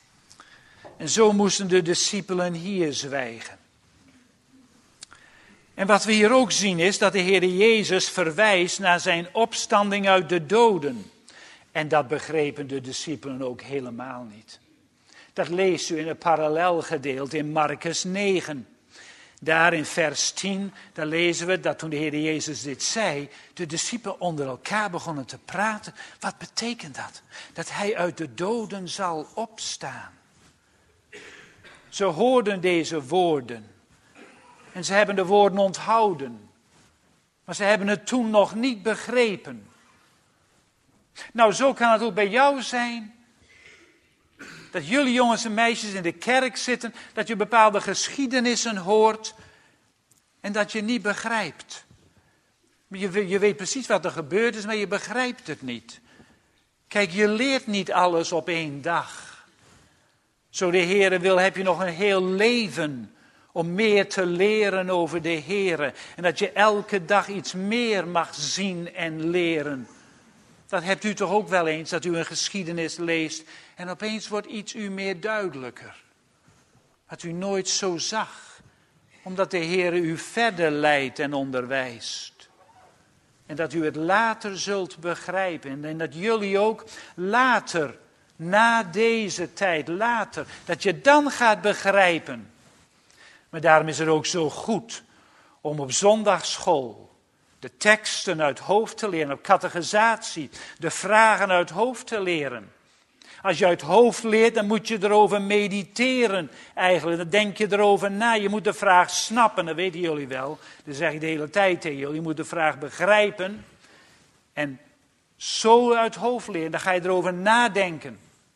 En zo moesten de discipelen hier zwijgen. En wat we hier ook zien is dat de Heer Jezus verwijst naar zijn opstanding uit de doden. En dat begrepen de discipelen ook helemaal niet. Dat leest u in het parallelgedeelte in Marcus negen. Daar in vers tien, daar lezen we dat toen de Heer Jezus dit zei, de discipelen onder elkaar begonnen te praten. Wat betekent dat? Dat hij uit de doden zal opstaan. Ze hoorden deze woorden. En ze hebben de woorden onthouden. Maar ze hebben het toen nog niet begrepen. Nou, zo kan het ook bij jou zijn. Dat jullie jongens en meisjes in de kerk zitten, dat je bepaalde geschiedenissen hoort en dat je niet begrijpt. Je, je weet precies wat er gebeurd is, maar je begrijpt het niet. Kijk, je leert niet alles op één dag. Zo de Heere wil, heb je nog een heel leven om meer te leren over de Heere. En dat je elke dag iets meer mag zien en leren. Dat hebt u toch ook wel eens, dat u een geschiedenis leest en opeens wordt iets u meer duidelijker. Wat u nooit zo zag, omdat de Heere u verder leidt en onderwijst. En dat u het later zult begrijpen en dat jullie ook later, na deze tijd, later, dat je dan gaat begrijpen. Maar daarom is het ook zo goed om op zondagsschool de teksten uit hoofd te leren, op catechisatie, de vragen uit hoofd te leren. Als je uit hoofd leert, dan moet je erover mediteren eigenlijk. Dan denk je erover na. Je moet de vraag snappen, dat weten jullie wel. Dat zeg ik de hele tijd tegen jullie. Je moet de vraag begrijpen en zo uit hoofd leren. Dan ga je erover nadenken.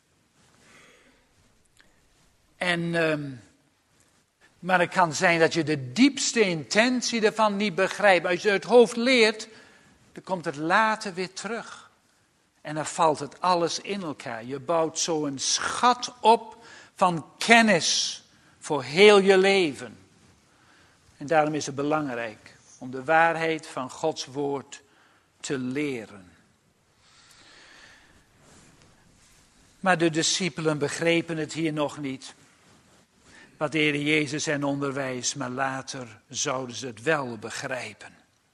En, um, maar het kan zijn dat je de diepste intentie ervan niet begrijpt. Als je uit hoofd leert, dan komt het later weer terug. En dan valt het alles in elkaar. Je bouwt zo een schat op van kennis voor heel je leven. En daarom is het belangrijk om de waarheid van Gods woord te leren. Maar de discipelen begrepen het hier nog niet. Wat de Heer Jezus hen onderwijst, maar later zouden ze het wel begrijpen.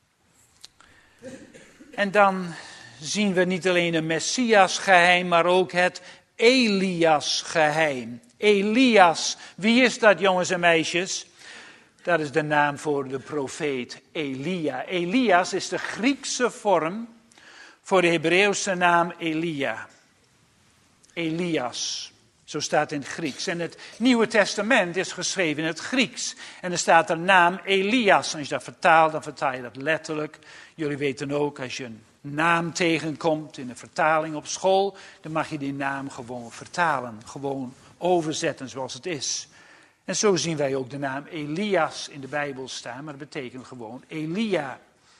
En dan zien we niet alleen een Messias geheim, maar ook het Elias geheim. Elias, wie is dat, jongens en meisjes? Dat is de naam voor de profeet Elia. Elias is de Griekse vorm voor de Hebreeuwse naam Elia. Elias, zo staat in het Grieks. En het Nieuwe Testament is geschreven in het Grieks. En er staat de naam Elias. En als je dat vertaalt, dan vertaal je dat letterlijk. Jullie weten ook, als je een naam tegenkomt in een vertaling op school, dan mag je die naam gewoon vertalen. Gewoon overzetten zoals het is. En zo zien wij ook de naam Elias in de Bijbel staan, maar dat betekent gewoon Elia.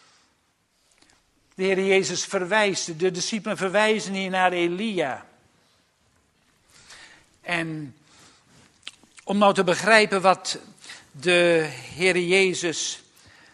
De Heer Jezus verwijst, de discipelen verwijzen hier naar Elia. En om nou te begrijpen wat de Heer Jezus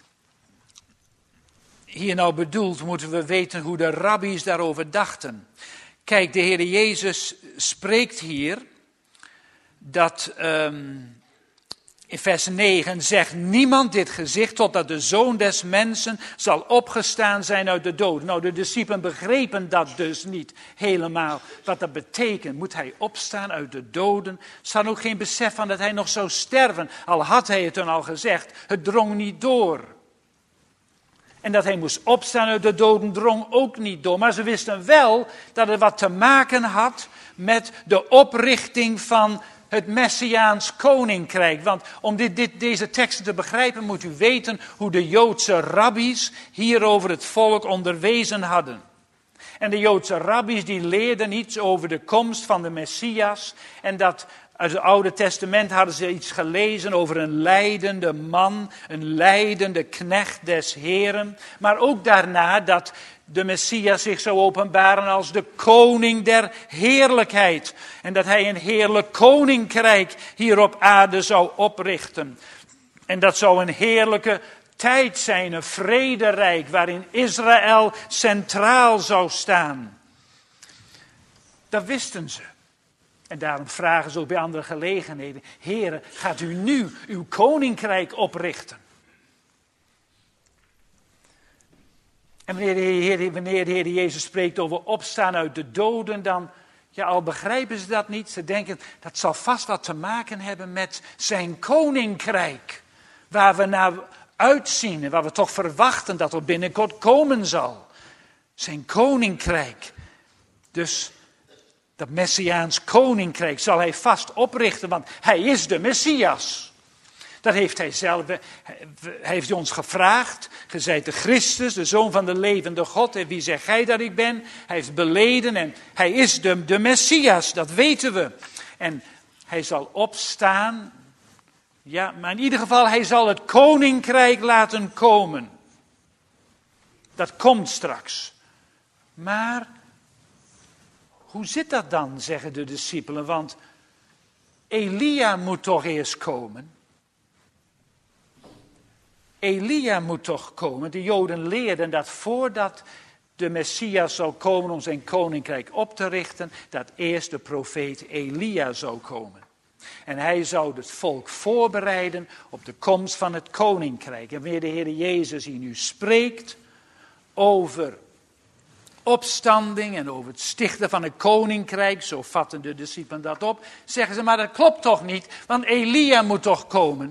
hier nou bedoelt, moeten we weten hoe de rabbies daarover dachten. Kijk, de Heer Jezus spreekt hier dat um, in vers negen zegt niemand dit gezicht totdat de Zoon des Mensen zal opgestaan zijn uit de dood. Nou, de discipelen begrepen dat dus niet helemaal. Wat dat betekent, moet hij opstaan uit de doden? Ze hadden ook geen besef van dat hij nog zou sterven. Al had hij het toen al gezegd, het drong niet door. En dat hij moest opstaan uit de doden drong ook niet door. Maar ze wisten wel dat het wat te maken had met de oprichting van het Messiaans koninkrijk. Want om dit, dit, deze teksten te begrijpen moet u weten hoe de Joodse rabbies hierover het volk onderwezen hadden. En de Joodse rabbies die leerden iets over de komst van de Messias. En dat uit het Oude Testament hadden ze iets gelezen over een lijdende man, een lijdende knecht des Heren. Maar ook daarna dat de Messias zich zou openbaren als de koning der heerlijkheid. En dat hij een heerlijk koninkrijk hier op aarde zou oprichten. En dat zou een heerlijke tijd zijn, een vrederijk waarin Israël centraal zou staan. Dat wisten ze. En daarom vragen ze ook bij andere gelegenheden: Heere, gaat u nu uw koninkrijk oprichten? En wanneer de Heer, wanneer de Heer Jezus spreekt over opstaan uit de doden, dan, ja, al begrijpen ze dat niet. Ze denken, dat zal vast wat te maken hebben met zijn koninkrijk. Waar we naar uitzien en waar we toch verwachten dat er binnenkort komen zal. Zijn koninkrijk. Dus dat Messiaans koninkrijk zal hij vast oprichten, want hij is de Messias. Dat heeft hij zelf, hij heeft ons gevraagd. Ge zijt de Christus, de Zoon van de levende God. En wie zegt gij dat ik ben? Hij heeft beleden en hij is de, de Messias, dat weten we. En hij zal opstaan. Ja, maar in ieder geval, hij zal het koninkrijk laten komen. Dat komt straks. Maar hoe zit dat dan, zeggen de discipelen? Want Elia moet toch eerst komen. Elia moet toch komen. De Joden leerden dat voordat de Messias zou komen om zijn koninkrijk op te richten, dat eerst de profeet Elia zou komen. En hij zou het volk voorbereiden op de komst van het koninkrijk. En wanneer de Heer Jezus hier nu spreekt over opstanding en over het stichten van een koninkrijk, zo vatten de discipelen dat op, zeggen ze, maar dat klopt toch niet, want Elia moet toch komen.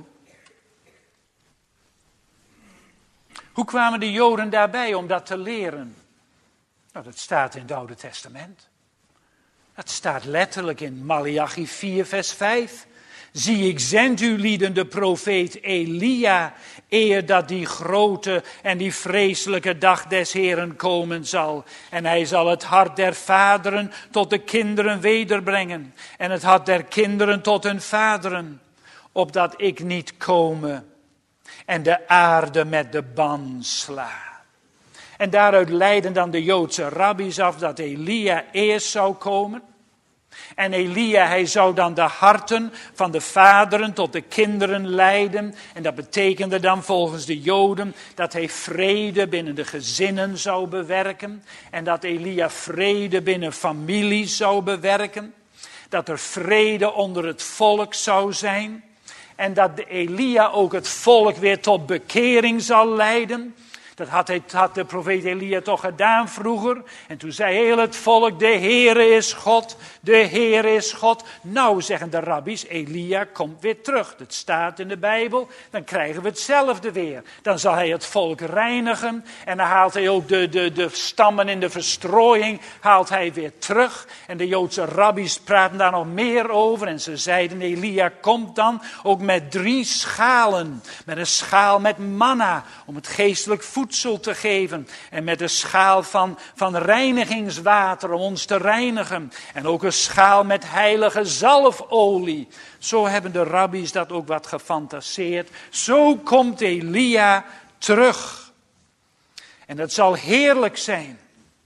Hoe kwamen de Joden daarbij om dat te leren? Nou, dat staat in het Oude Testament. Dat staat letterlijk in Maleachi vier vers vijf. Zie, ik zend u lieden de profeet Elia, eer dat die grote en die vreselijke dag des Heeren komen zal. En hij zal het hart der vaderen tot de kinderen wederbrengen, en het hart der kinderen tot hun vaderen, opdat ik niet kome en de aarde met de ban sla. En daaruit leiden dan de Joodse rabbies af dat Elia eerst zou komen. En Elia, hij zou dan de harten van de vaderen tot de kinderen leiden. En dat betekende dan volgens de Joden dat hij vrede binnen de gezinnen zou bewerken. En dat Elia vrede binnen families zou bewerken. Dat er vrede onder het volk zou zijn. En dat de Elia ook het volk weer tot bekering zal leiden. Dat had, hij, had de profeet Elia toch gedaan vroeger. En toen zei heel het volk, de Heere is God, de Heere is God. Nou, zeggen de rabbies, Elia komt weer terug. Dat staat in de Bijbel, dan krijgen we hetzelfde weer. Dan zal hij het volk reinigen. En dan haalt hij ook de, de, de stammen in de verstrooiing, haalt hij weer terug. En de Joodse rabbies praten daar nog meer over. En ze zeiden, Elia komt dan ook met drie schalen. Met een schaal met manna, om het geestelijk voedsel te geven. En met een schaal van, van reinigingswater om ons te reinigen. En ook een schaal met heilige zalfolie. Zo hebben de rabbies dat ook wat gefantaseerd. Zo komt Elia terug. En dat zal heerlijk zijn.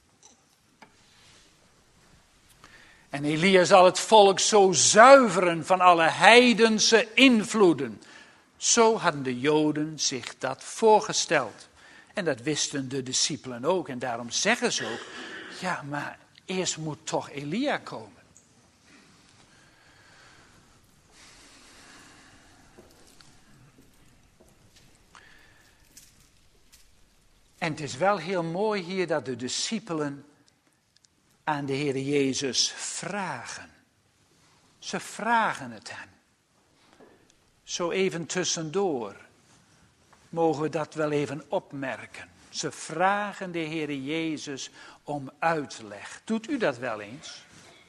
En Elia zal het volk zo zuiveren van alle heidense invloeden. Zo hadden de Joden zich dat voorgesteld. En dat wisten de discipelen ook. En daarom zeggen ze ook, ja, maar eerst moet toch Elia komen. En het is wel heel mooi hier dat de discipelen aan de Heer Jezus vragen. Ze vragen het hem. Zo even tussendoor mogen we dat wel even opmerken. Ze vragen de Heer Jezus om uitleg. Doet u dat wel eens?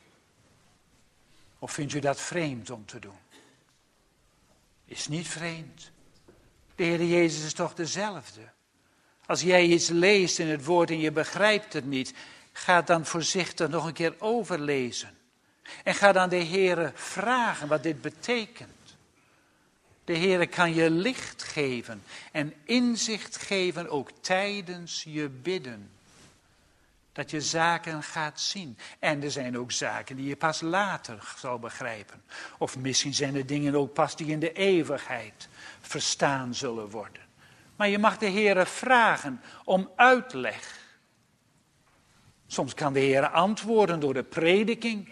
Of vindt u dat vreemd om te doen? Is niet vreemd. De Heer Jezus is toch dezelfde. Als jij iets leest in het woord en je begrijpt het niet, ga dan voorzichtig nog een keer overlezen. En ga dan de Heer vragen wat dit betekent. De Heer kan je licht geven en inzicht geven ook tijdens je bidden. Dat je zaken gaat zien. En er zijn ook zaken die je pas later zal begrijpen. Of misschien zijn er dingen ook pas die in de eeuwigheid verstaan zullen worden. Maar je mag de Heer vragen om uitleg. Soms kan de Heer antwoorden door de prediking.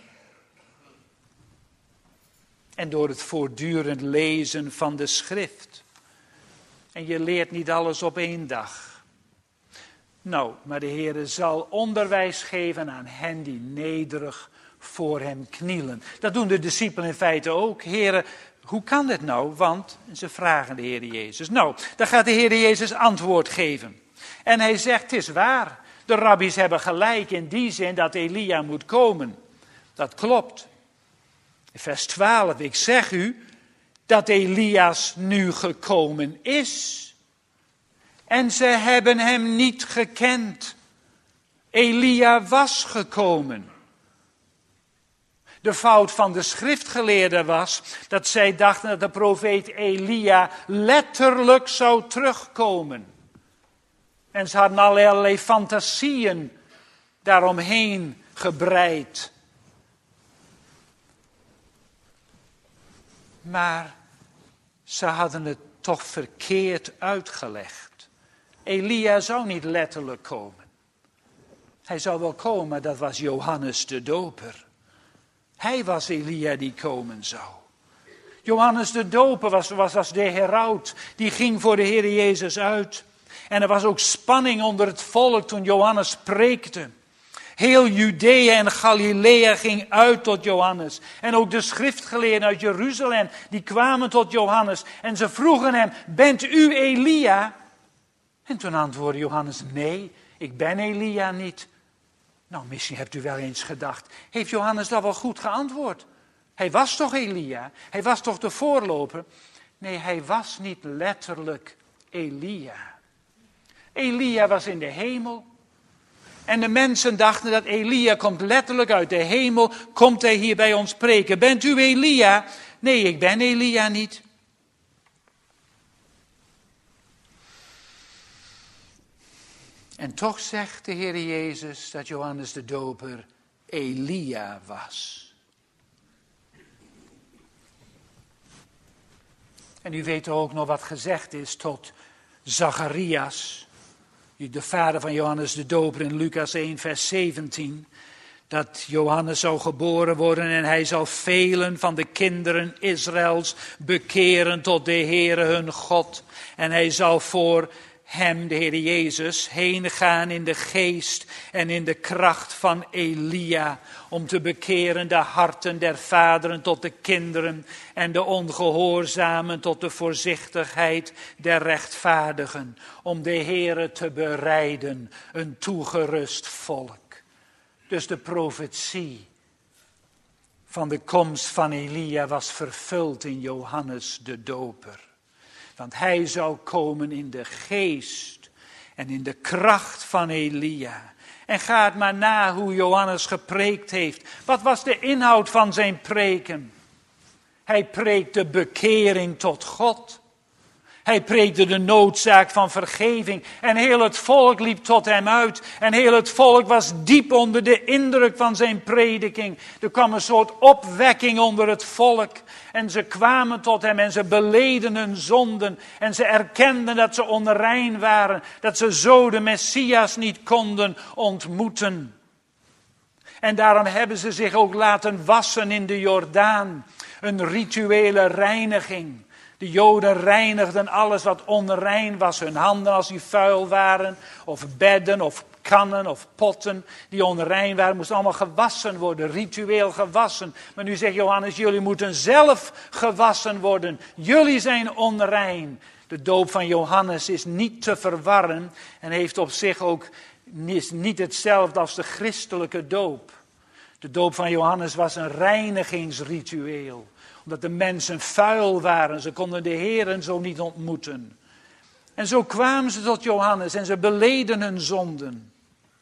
En door het voortdurend lezen van de schrift. En je leert niet alles op één dag. Nou, maar de Heere zal onderwijs geven aan hen die nederig voor hem knielen. Dat doen de discipelen in feite ook. Heere, hoe kan dit nou? Want ze vragen de Heer Jezus. Nou, dan gaat de Heer Jezus antwoord geven. En hij zegt, het is waar. De rabbies hebben gelijk in die zin dat Elia moet komen. Dat klopt. Vers twaalf, ik zeg u dat Elias nu gekomen is. En ze hebben hem niet gekend. Elia was gekomen. De fout van de schriftgeleerden was dat zij dachten dat de profeet Elia letterlijk zou terugkomen. En ze hadden allerlei fantasieën daaromheen gebreid. Maar ze hadden het toch verkeerd uitgelegd. Elia zou niet letterlijk komen. Hij zou wel komen, maar dat was Johannes de Doper. Hij was Elia die komen zou. Johannes de Doper was, was als de heraut. Die ging voor de Heer Jezus uit. En er was ook spanning onder het volk toen Johannes preekte. Heel Judea en Galilea ging uit tot Johannes. En ook de schriftgeleerden uit Jeruzalem, die kwamen tot Johannes. En ze vroegen hem, bent u Elia? En toen antwoordde Johannes, nee, ik ben Elia niet. Nou, misschien hebt u wel eens gedacht, heeft Johannes dat wel goed geantwoord? Hij was toch Elia? Hij was toch de voorloper? Nee, hij was niet letterlijk Elia. Elia was in de hemel. En de mensen dachten dat Elia komt letterlijk uit de hemel. Komt hij hier bij ons spreken? Bent u Elia? Nee, ik ben Elia niet. En toch zegt de Heer Jezus dat Johannes de Doper Elia was. En u weet ook nog wat gezegd is tot Zacharias, de vader van Johannes de Doper in Lucas één vers zeventien. Dat Johannes zou geboren worden en hij zal velen van de kinderen Israëls bekeren tot de Heere hun God. En hij zal voor hem, de Heer Jezus, heen gaan in de geest en in de kracht van Elia, om te bekeren de harten der vaderen tot de kinderen en de ongehoorzamen tot de voorzichtigheid der rechtvaardigen, om de Heere te bereiden, een toegerust volk. Dus de profetie van de komst van Elia was vervuld in Johannes de Doper. Want hij zou komen in de geest en in de kracht van Elia. En ga het maar na hoe Johannes gepreekt heeft. Wat was de inhoud van zijn preken? Hij preekte bekering tot God. Hij preekte de noodzaak van vergeving. En heel het volk liep tot hem uit. En heel het volk was diep onder de indruk van zijn prediking. Er kwam een soort opwekking onder het volk. En ze kwamen tot hem en ze beleden hun zonden. En ze erkenden dat ze onrein waren. Dat ze zo de Messias niet konden ontmoeten. En daarom hebben ze zich ook laten wassen in de Jordaan. Een rituele reiniging. De Joden reinigden alles wat onrein was. Hun handen als die vuil waren. Of bedden of kannen of potten die onrein waren. Moesten allemaal gewassen worden. Ritueel gewassen. Maar nu zegt Johannes, jullie moeten zelf gewassen worden. Jullie zijn onrein. De doop van Johannes is niet te verwarren. En heeft op zich ook is niet hetzelfde als de christelijke doop. De doop van Johannes was een reinigingsritueel. Omdat de mensen vuil waren. Ze konden de Heeren zo niet ontmoeten. En zo kwamen ze tot Johannes en ze beleden hun zonden.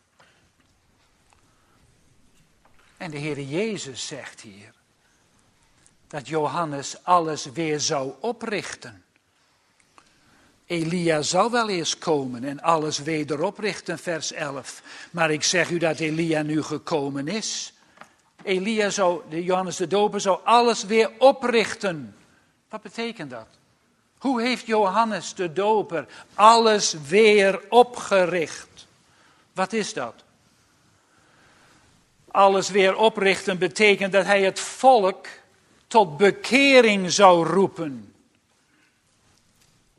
En de Heer Jezus zegt hier dat Johannes alles weer zou oprichten. Elia zou wel eerst komen en alles weder oprichten, vers elf. Maar ik zeg u dat Elia nu gekomen is. Elia zou, de Johannes de Doper zou alles weer oprichten. Wat betekent dat? Hoe heeft Johannes de Doper alles weer opgericht? Wat is dat? Alles weer oprichten betekent dat hij het volk tot bekering zou roepen.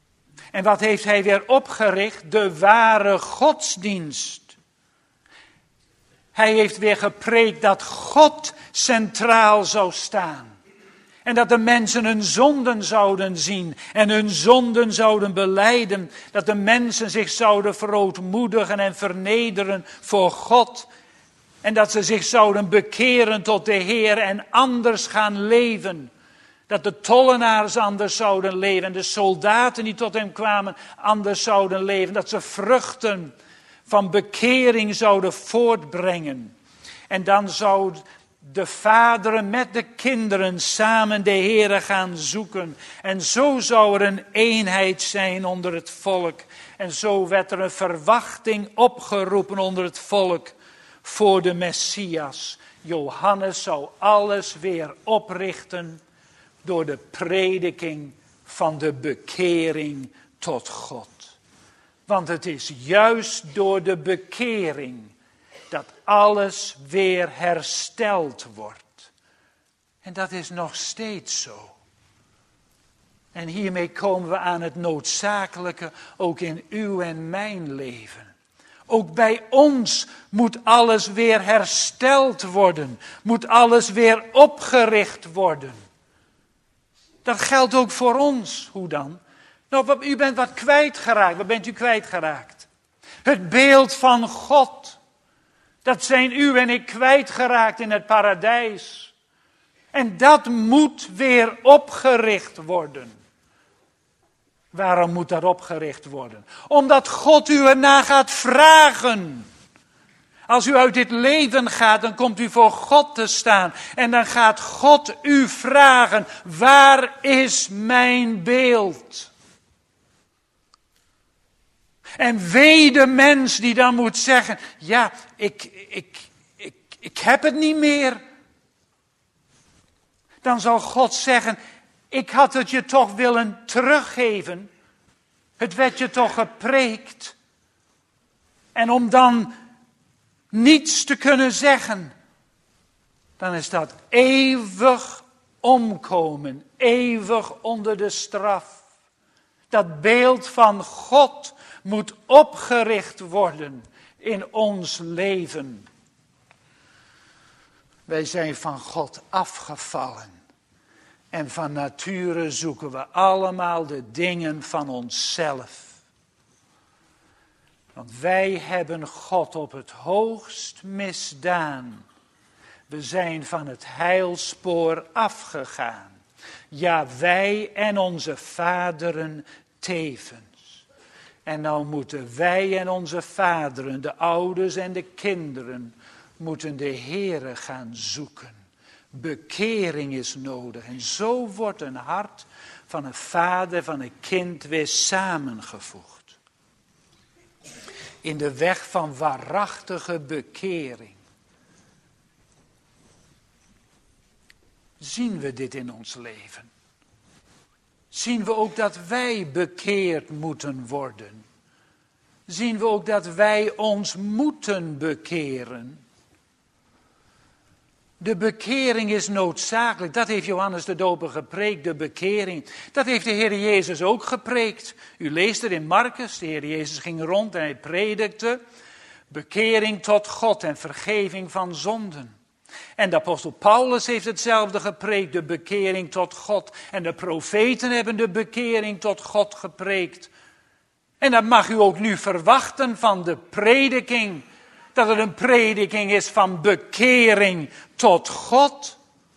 En wat heeft hij weer opgericht? De ware godsdienst. Hij heeft weer gepreekt dat God centraal zou staan. En dat de mensen hun zonden zouden zien en hun zonden zouden belijden. Dat de mensen zich zouden verootmoedigen en vernederen voor God. En dat ze zich zouden bekeren tot de Heer en anders gaan leven. Dat de tollenaars anders zouden leven en de soldaten die tot hem kwamen anders zouden leven. Dat ze vruchten van bekering zouden voortbrengen. En dan zou de vaderen met de kinderen samen de Heere gaan zoeken. En zo zou er een eenheid zijn onder het volk. En zo werd er een verwachting opgeroepen onder het volk voor de Messias. Johannes zou alles weer oprichten door de prediking van de bekering tot God. Want het is juist door de bekering dat alles weer hersteld wordt. En dat is nog steeds zo. En hiermee komen we aan het noodzakelijke ook in uw en mijn leven. Ook bij ons moet alles weer hersteld worden. Moet alles weer opgericht worden. Dat geldt ook voor ons. Hoe dan? Nou, u bent wat kwijtgeraakt. Wat bent u kwijtgeraakt? Het beeld van God. Dat zijn u en ik kwijtgeraakt in het paradijs. En dat moet weer opgericht worden. Waarom moet dat opgericht worden? Omdat God u ernaar gaat vragen. Als u uit dit leven gaat, dan komt u voor God te staan. En dan gaat God u vragen, waar is mijn beeld? En wee de mens die dan moet zeggen, ja, ik, ik, ik, ik heb het niet meer. Dan zal God zeggen, ik had het je toch willen teruggeven. Het werd je toch gepreekt. En om dan niets te kunnen zeggen, dan is dat eeuwig omkomen, eeuwig onder de straf. Dat beeld van God moet opgericht worden in ons leven. Wij zijn van God afgevallen. En van nature zoeken we allemaal de dingen van onszelf. Want wij hebben God op het hoogst misdaan. We zijn van het heilspoor afgegaan. Ja, wij en onze vaderen tevens. En nou moeten wij en onze vaderen, de ouders en de kinderen, moeten de Heere gaan zoeken. Bekering is nodig. En zo wordt een hart van een vader, van een kind weer samengevoegd. In de weg van waarachtige bekering. Zien we dit in ons leven? Zien we ook dat wij bekeerd moeten worden? Zien we ook dat wij ons moeten bekeren? De bekering is noodzakelijk. Dat heeft Johannes de Doper gepreekt, de bekering. Dat heeft de Heer Jezus ook gepreekt. U leest het in Marcus. De Heer Jezus ging rond en hij predikte bekering tot God en vergeving van zonden. En de apostel Paulus heeft hetzelfde gepreekt, de bekering tot God. En de profeten hebben de bekering tot God gepreekt. En dat mag u ook nu verwachten van de prediking. Dat het een prediking is van bekering tot God.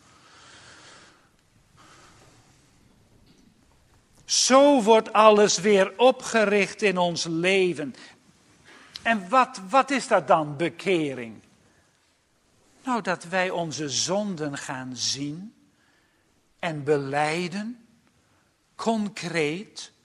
Zo wordt alles weer opgericht in ons leven. En wat, wat is dat dan, bekering? Nou, dat wij onze zonden gaan zien en belijden, concreet.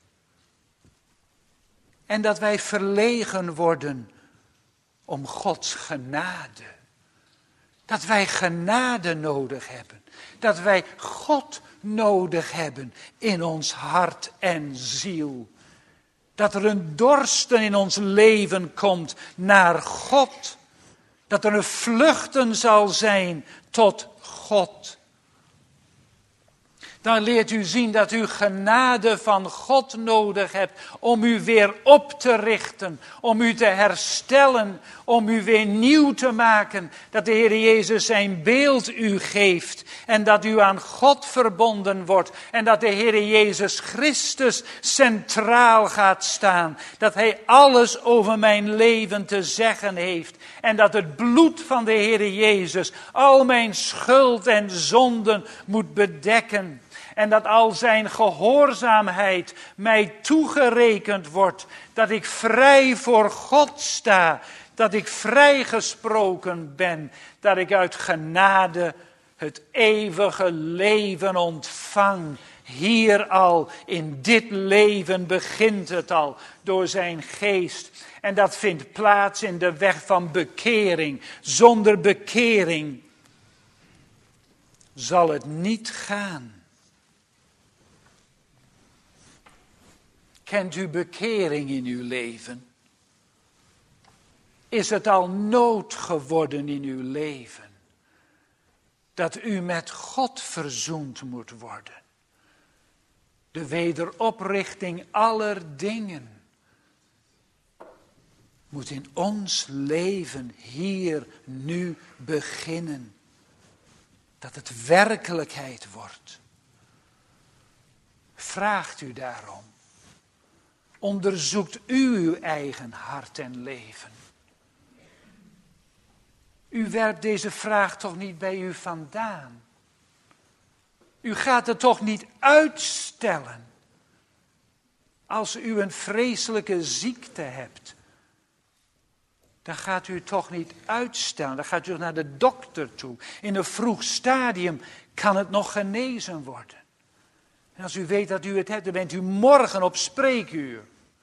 En dat wij verlegen worden om Gods genade. Dat wij genade nodig hebben. Dat wij God nodig hebben in ons hart en ziel. Dat er een dorsten in ons leven komt naar God. Dat er een vluchten zal zijn tot God. Dan leert u zien dat u genade van God nodig hebt om u weer op te richten, om u te herstellen, om u weer nieuw te maken. Dat de Heer Jezus zijn beeld u geeft en dat u aan God verbonden wordt. En dat de Heer Jezus Christus centraal gaat staan. Dat Hij alles over mijn leven te zeggen heeft. En dat het bloed van de Heer Jezus al mijn schuld en zonden moet bedekken. En dat al zijn gehoorzaamheid mij toegerekend wordt. Dat ik vrij voor God sta. Dat ik vrijgesproken ben. Dat ik uit genade het eeuwige leven ontvang. Hier al, in dit leven begint het al door zijn geest. En dat vindt plaats in de weg van bekering. Zonder bekering zal het niet gaan. Kent u bekering in uw leven? Is het al nood geworden in uw leven? Dat u met God verzoend moet worden. De wederoprichting aller dingen moet in ons leven hier nu beginnen. Dat het werkelijkheid wordt. Vraagt u daarom. Onderzoekt u uw eigen hart en leven. U werpt deze vraag toch niet bij u vandaan. U gaat het toch niet uitstellen. Als u een vreselijke ziekte hebt, dan gaat u het toch niet uitstellen. Dan gaat u naar de dokter toe. In een vroeg stadium kan het nog genezen worden. En als u weet dat u het hebt, dan bent u morgen op spreekuur.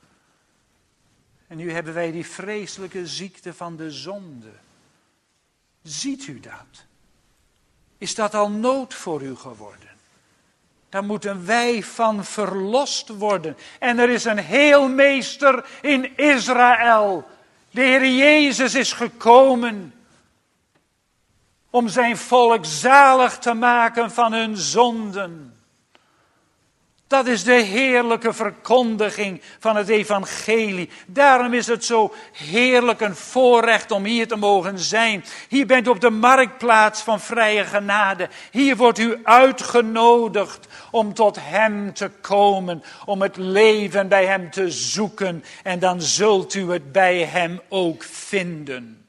En nu hebben wij die vreselijke ziekte van de zonde. Ziet u dat? Is dat al nood voor u geworden? Daar moeten wij van verlost worden. En er is een heelmeester in Israël. De Heer Jezus is gekomen om zijn volk zalig te maken van hun zonden. Dat is de heerlijke verkondiging van het evangelie. Daarom is het zo heerlijk een voorrecht om hier te mogen zijn. Hier bent u op de marktplaats van vrije genade. Hier wordt u uitgenodigd om tot hem te komen. Om het leven bij hem te zoeken. En dan zult u het bij hem ook vinden.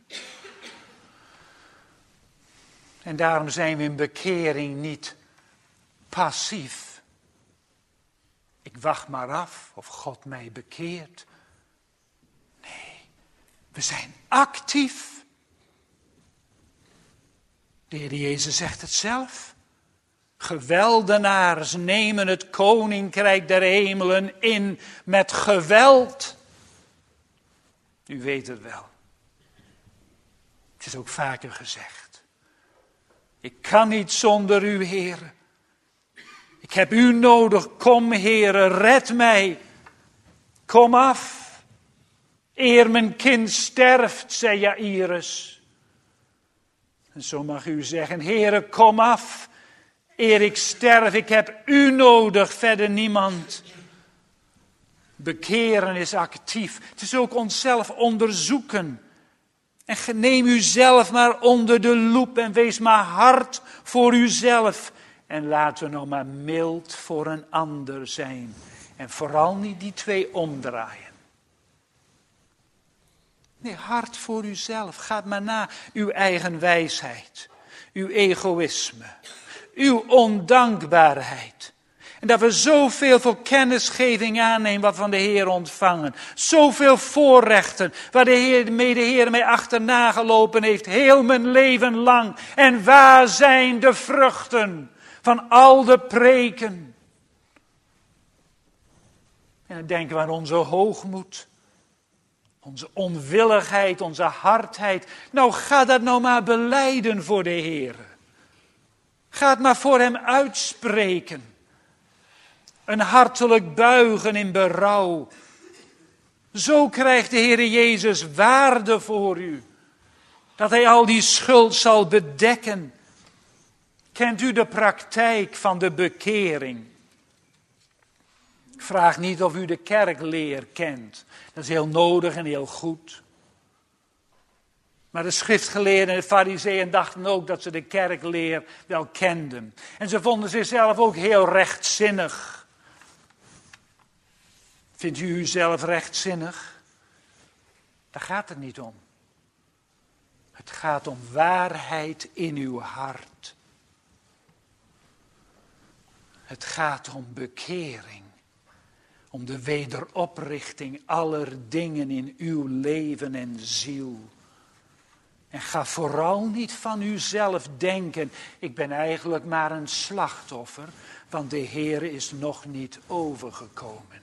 En daarom zijn we in bekering niet passief. Ik wacht maar af of God mij bekeert. Nee, we zijn actief. De Heer Jezus zegt het zelf. Geweldenaars nemen het koninkrijk der hemelen in met geweld. U weet het wel. Het is ook vaker gezegd. Ik kan niet zonder u, Heer. Ik heb u nodig, kom Heere, red mij. Kom af. Eer mijn kind sterft, zei Jairus. En zo mag u zeggen, Heere, kom af. Eer ik sterf, ik heb u nodig, verder niemand. Bekeren is actief. Het is ook onszelf onderzoeken. En neem uzelf maar onder de loep en wees maar hard voor uzelf. En laten we nog maar mild voor een ander zijn. En vooral niet die twee omdraaien. Nee, hard voor uzelf. Ga maar na uw eigen wijsheid. Uw egoïsme. Uw ondankbaarheid. En dat we zoveel voor kennisgeving aannemen wat we van de Heer ontvangen. Zoveel voorrechten waar de Heer, mee de Heer mij achterna gelopen heeft. Heel mijn leven lang. En waar zijn de vruchten van al de preken? En dan denken we aan onze hoogmoed. Onze onwilligheid, onze hardheid. Nou, ga dat nou maar belijden voor de Heer. Ga het maar voor hem uitspreken. Een hartelijk buigen in berouw. Zo krijgt de Heer Jezus waarde voor u. Dat hij al die schuld zal bedekken. Kent u de praktijk van de bekering? Ik vraag niet of u de kerkleer kent. Dat is heel nodig en heel goed. Maar de schriftgeleerden en de farizeeën dachten ook dat ze de kerkleer wel kenden. En ze vonden zichzelf ook heel rechtzinnig. Vindt u uzelf rechtzinnig? Daar gaat het niet om. Het gaat om waarheid in uw hart. Het gaat om bekering. Om de wederoprichting aller dingen in uw leven en ziel. En ga vooral niet van uzelf denken, ik ben eigenlijk maar een slachtoffer, want de Heer is nog niet overgekomen.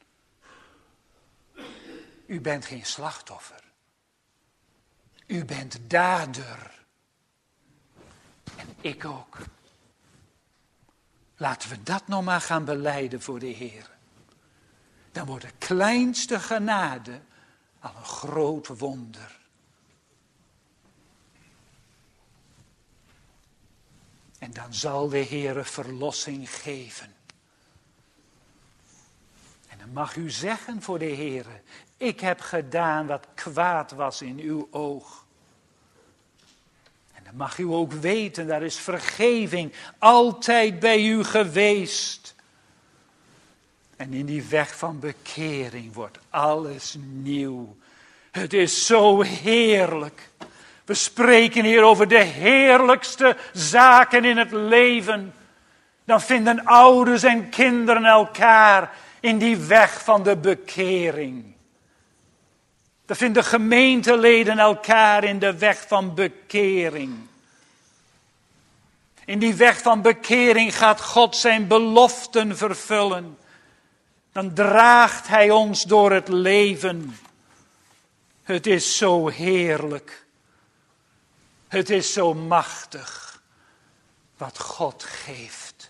U bent geen slachtoffer. U bent dader. En ik ook. Laten we dat nog maar gaan belijden voor de Heer. Dan wordt de kleinste genade al een groot wonder. En dan zal de Heere verlossing geven. En dan mag u zeggen voor de Heere, ik heb gedaan wat kwaad was in uw oog. En dan mag u ook weten, daar is vergeving altijd bij u geweest. En in die weg van bekering wordt alles nieuw. Het is zo heerlijk. We spreken hier over de heerlijkste zaken in het leven. Dan vinden ouders en kinderen elkaar in die weg van de bekering. Dan vinden gemeenteleden elkaar in de weg van bekering. In die weg van bekering gaat God zijn beloften vervullen. Dan draagt hij ons door het leven. Het is zo heerlijk. Het is zo machtig wat God geeft.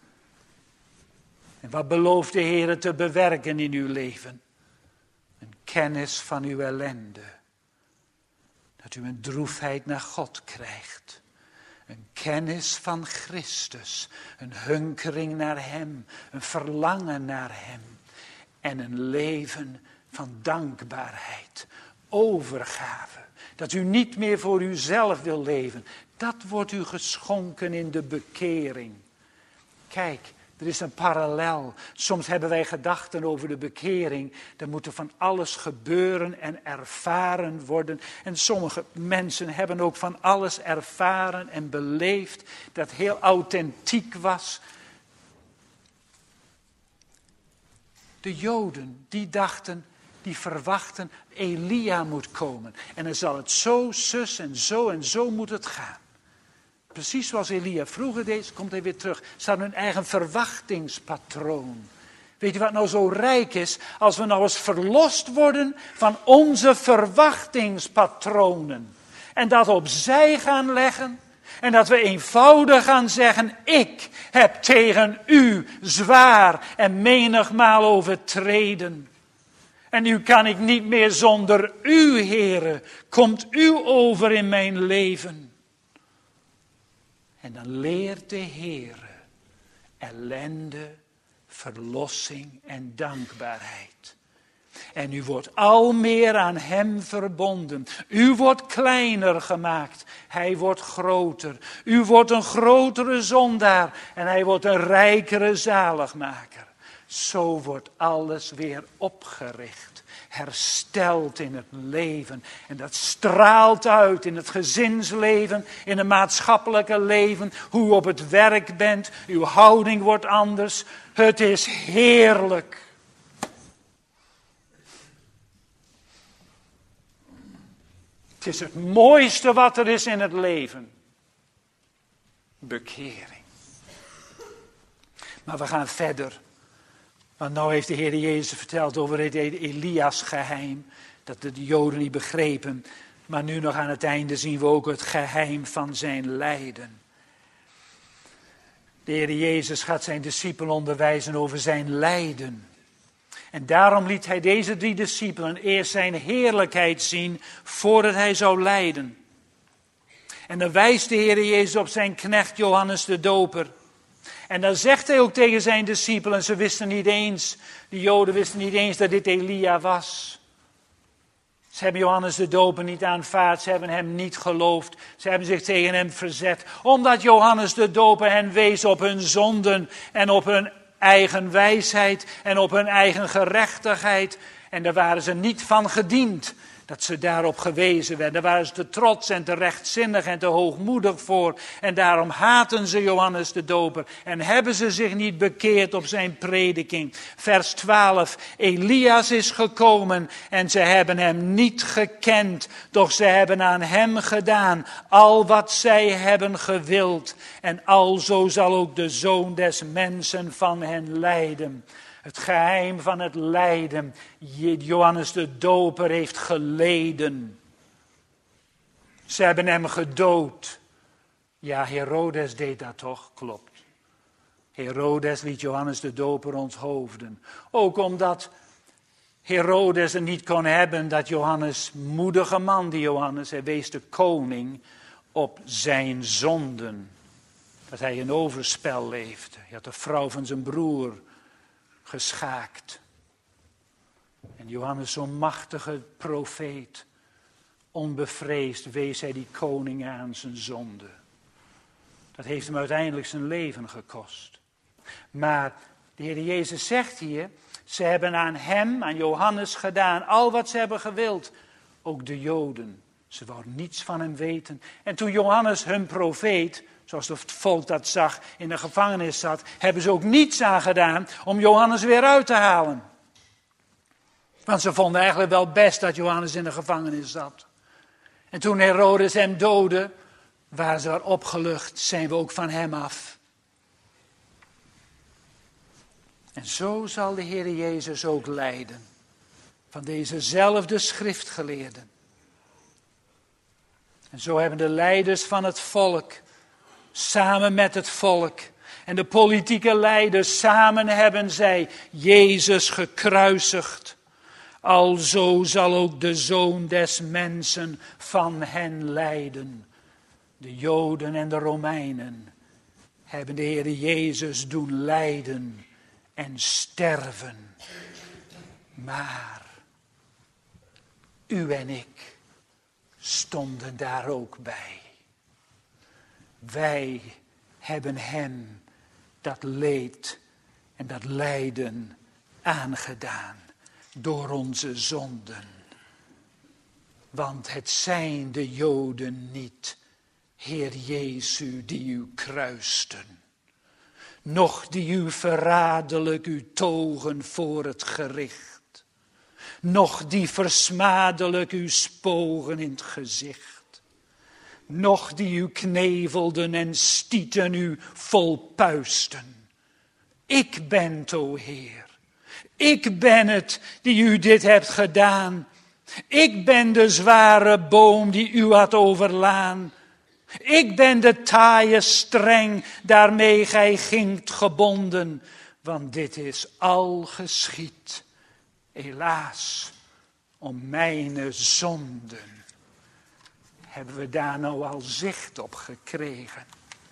En wat belooft de Heer te bewerken in uw leven? Een kennis van uw ellende. Dat u een droefheid naar God krijgt. Een kennis van Christus. Een hunkering naar Hem. Een verlangen naar Hem. En een leven van dankbaarheid. Overgave. Dat u niet meer voor uzelf wil leven. Dat wordt u geschonken in de bekering. Kijk, er is een parallel. Soms hebben wij gedachten over de bekering. Er moet er van alles gebeuren en ervaren worden. En sommige mensen hebben ook van alles ervaren en beleefd. Dat heel authentiek was. De Joden, die dachten... Die verwachten, Elia moet komen. En dan zal het zo, zus en zo en zo moet het gaan. Precies zoals Elia vroeger deed, komt hij weer terug. Ze hadden hun eigen verwachtingspatroon. Weet je wat nou zo rijk is? Als we nou eens verlost worden van onze verwachtingspatronen. En dat opzij gaan leggen. En dat we eenvoudig gaan zeggen, ik heb tegen u zwaar en menigmaal overtreden. En nu kan ik niet meer zonder u, Heere. Komt u over in mijn leven. En dan leert de Heere ellende, verlossing en dankbaarheid. En u wordt al meer aan hem verbonden. U wordt kleiner gemaakt. Hij wordt groter. U wordt een grotere zondaar. En hij wordt een rijkere zaligmaker. Zo wordt alles weer opgericht, hersteld in het leven. En dat straalt uit in het gezinsleven, in het maatschappelijke leven. Hoe u op het werk bent, uw houding wordt anders. Het is heerlijk. Het is het mooiste wat er is in het leven. Bekering. Maar we gaan verder. Want nou heeft de Heer Jezus verteld over het Elias geheim. Dat de Joden niet begrepen. Maar nu nog aan het einde zien we ook het geheim van zijn lijden. De Heer Jezus gaat zijn discipelen onderwijzen over zijn lijden. En daarom liet hij deze drie discipelen eerst zijn heerlijkheid zien voordat hij zou lijden. En dan wijst de Heer Jezus op zijn knecht Johannes de Doper. En dan zegt hij ook tegen zijn discipelen, ze wisten niet eens, de Joden wisten niet eens dat dit Elia was. Ze hebben Johannes de Doper niet aanvaard, ze hebben hem niet geloofd, ze hebben zich tegen hem verzet. Omdat Johannes de Doper hen wees op hun zonden en op hun eigen wijsheid en op hun eigen gerechtigheid. En daar waren ze niet van gediend. Dat ze daarop gewezen werden. Daar waren ze te trots en te rechtzinnig en te hoogmoedig voor. En daarom haten ze Johannes de Doper. En hebben ze zich niet bekeerd op zijn prediking. Vers twaalf. Elias is gekomen en ze hebben hem niet gekend. Doch ze hebben aan hem gedaan al wat zij hebben gewild. En alzo zal ook de Zoon des Mensen van hen lijden. Het geheim van het lijden. Johannes de Doper heeft geleden. Ze hebben hem gedood. Ja, Herodes deed dat toch? Klopt. Herodes liet Johannes de Doper onthoofden. Ook omdat Herodes het niet kon hebben dat Johannes, moedige man die Johannes, hij wees de koning op zijn zonden. Dat hij een overspel leefde. Hij had de vrouw van zijn broer geschaakt. En Johannes, zo'n machtige profeet, onbevreesd wees hij die koning aan zijn zonde. Dat heeft hem uiteindelijk zijn leven gekost. Maar de Heer Jezus zegt hier, ze hebben aan hem, aan Johannes gedaan, al wat ze hebben gewild. Ook de Joden, ze wouden niets van hem weten. En toen Johannes hun profeet, zoals het volk dat zag, in de gevangenis zat, hebben ze ook niets aan gedaan om Johannes weer uit te halen. Want ze vonden eigenlijk wel best dat Johannes in de gevangenis zat. En toen Herodes hem doodde, waren ze er opgelucht, zijn we ook van hem af. En zo zal de Heer Jezus ook lijden. Van dezezelfde schriftgeleerden. En zo hebben de leiders van het volk, samen met het volk, en de politieke leiders, samen hebben zij Jezus gekruisigd. Alzo zal ook de Zoon des Mensen van hen lijden. De Joden en de Romeinen hebben de Heer Jezus doen lijden en sterven. Maar u en ik stonden daar ook bij. Wij hebben hem dat leed en dat lijden aangedaan door onze zonden. Want het zijn de Joden niet, Heer Jezus, die u kruisten. Noch die u verraderlijk u togen voor het gericht. Noch die versmadelijk u spogen in het gezicht. Noch die u knevelden en stieten u vol puisten. Ik ben, o Heer. Ik ben het die u dit hebt gedaan. Ik ben de zware boom die u had overlaan. Ik ben de taaie streng daarmee gij gingt gebonden. Want dit is al geschied. Helaas, om mijn zonden. Hebben we daar nou al zicht op gekregen?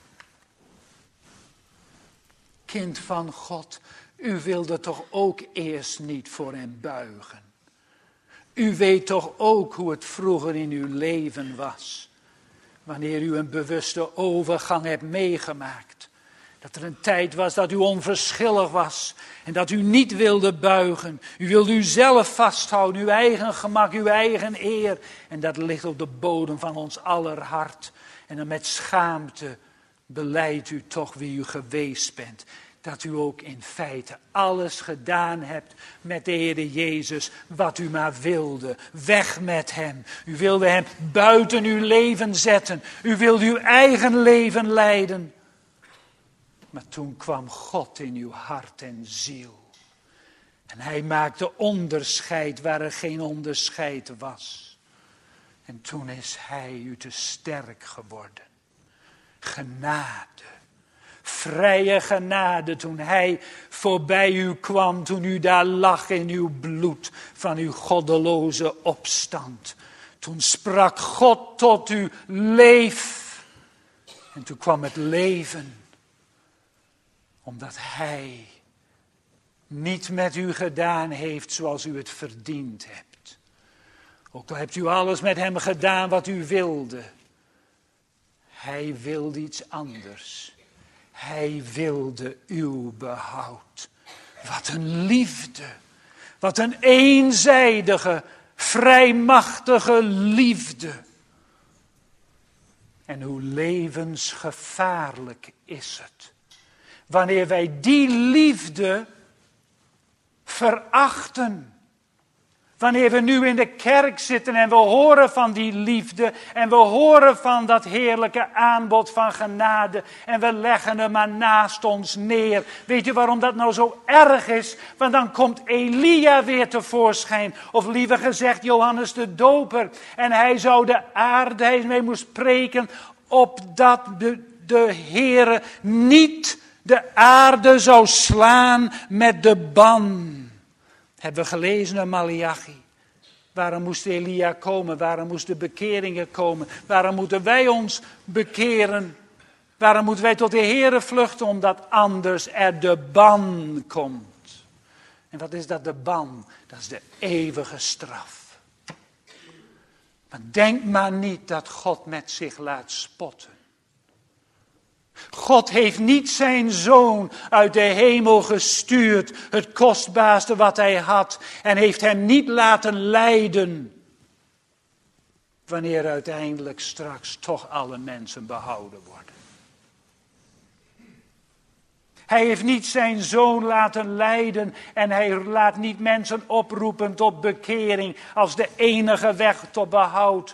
Kind van God, u wilde toch ook eerst niet voor hem buigen? U weet toch ook hoe het vroeger in uw leven was? Wanneer u een bewuste overgang hebt meegemaakt. Dat er een tijd was dat u onverschillig was. En dat u niet wilde buigen. U wilde uzelf vasthouden, uw eigen gemak, uw eigen eer. En dat ligt op de bodem van ons aller hart. En dan met schaamte belijdt u toch wie u geweest bent. Dat u ook in feite alles gedaan hebt met de Heer Jezus, wat u maar wilde. Weg met hem. U wilde hem buiten uw leven zetten. U wilde uw eigen leven leiden. Maar toen kwam God in uw hart en ziel. En hij maakte onderscheid waar er geen onderscheid was. En toen is hij u te sterk geworden. Genade. Vrije genade toen hij voorbij u kwam, toen u daar lag in uw bloed van uw goddeloze opstand. Toen sprak God tot u, leef. En toen kwam het leven, omdat hij niet met u gedaan heeft zoals u het verdiend hebt. Ook al hebt u alles met hem gedaan wat u wilde. Hij wilde iets anders. Hij wilde uw behoud. Wat een liefde. Wat een eenzijdige, vrijmachtige liefde. En hoe levensgevaarlijk is het. Wanneer wij die liefde verachten. Wanneer we nu in de kerk zitten en we horen van die liefde en we horen van dat heerlijke aanbod van genade en we leggen hem maar naast ons neer. Weet u waarom dat nou zo erg is? Want dan komt Elia weer tevoorschijn, of liever gezegd Johannes de Doper. En hij zou de aarde, hij mee moest preken, opdat de, de Heere niet de aarde zou slaan met de ban. Hebben we gelezen in Maleachi. Waarom moest Elia komen? Waarom moesten bekeringen komen? Waarom moeten wij ons bekeren? Waarom moeten wij tot de Heere vluchten? Omdat anders er de ban komt. En wat is dat, de ban? Dat is de eeuwige straf. Maar denk maar niet dat God met zich laat spotten. God heeft niet zijn zoon uit de hemel gestuurd, het kostbaarste wat hij had, en heeft hem niet laten lijden, wanneer uiteindelijk straks toch alle mensen behouden worden. Hij heeft niet zijn zoon laten lijden en hij laat niet mensen oproepen tot bekering als de enige weg tot behoud,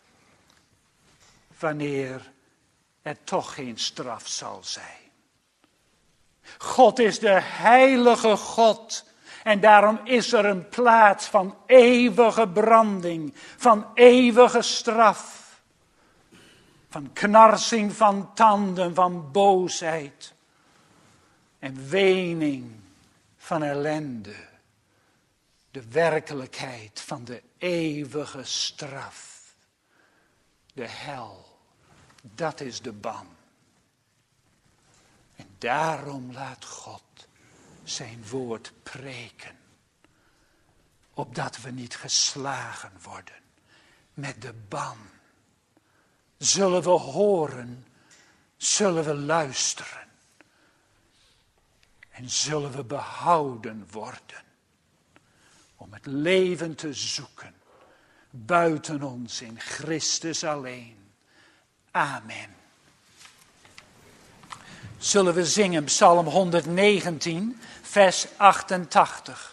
wanneer er toch geen straf zal zijn. God is de heilige God. En daarom is er een plaats van eeuwige branding. Van eeuwige straf. Van knarsing van tanden, van boosheid. En wening van ellende. De werkelijkheid van de eeuwige straf. De hel. Dat is de ban. En daarom laat God zijn woord preken. Opdat we niet geslagen worden met de ban. Zullen we horen, zullen we luisteren. En zullen we behouden worden. Om het leven te zoeken. Buiten ons in Christus alleen. Amen. Zullen we zingen Psalm honderdnegentien, vers achtentachtig.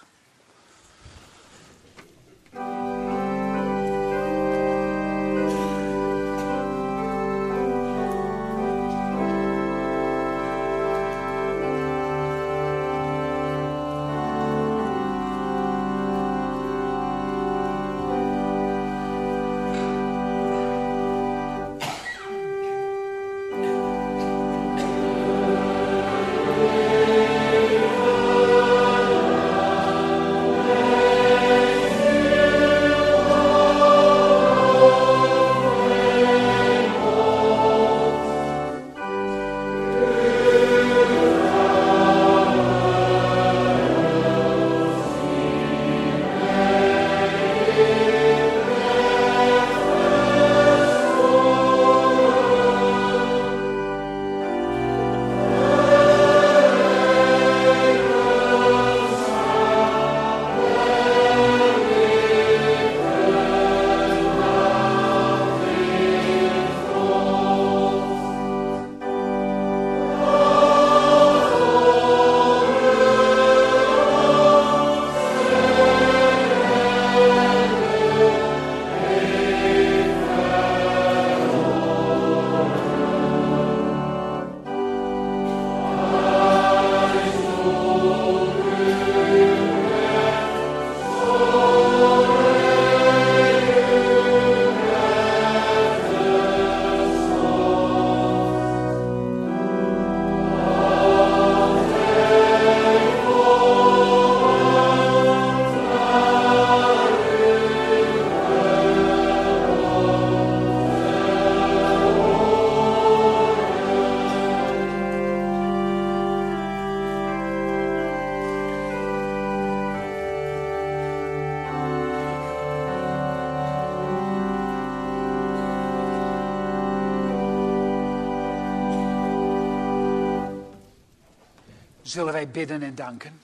Zullen wij bidden en danken?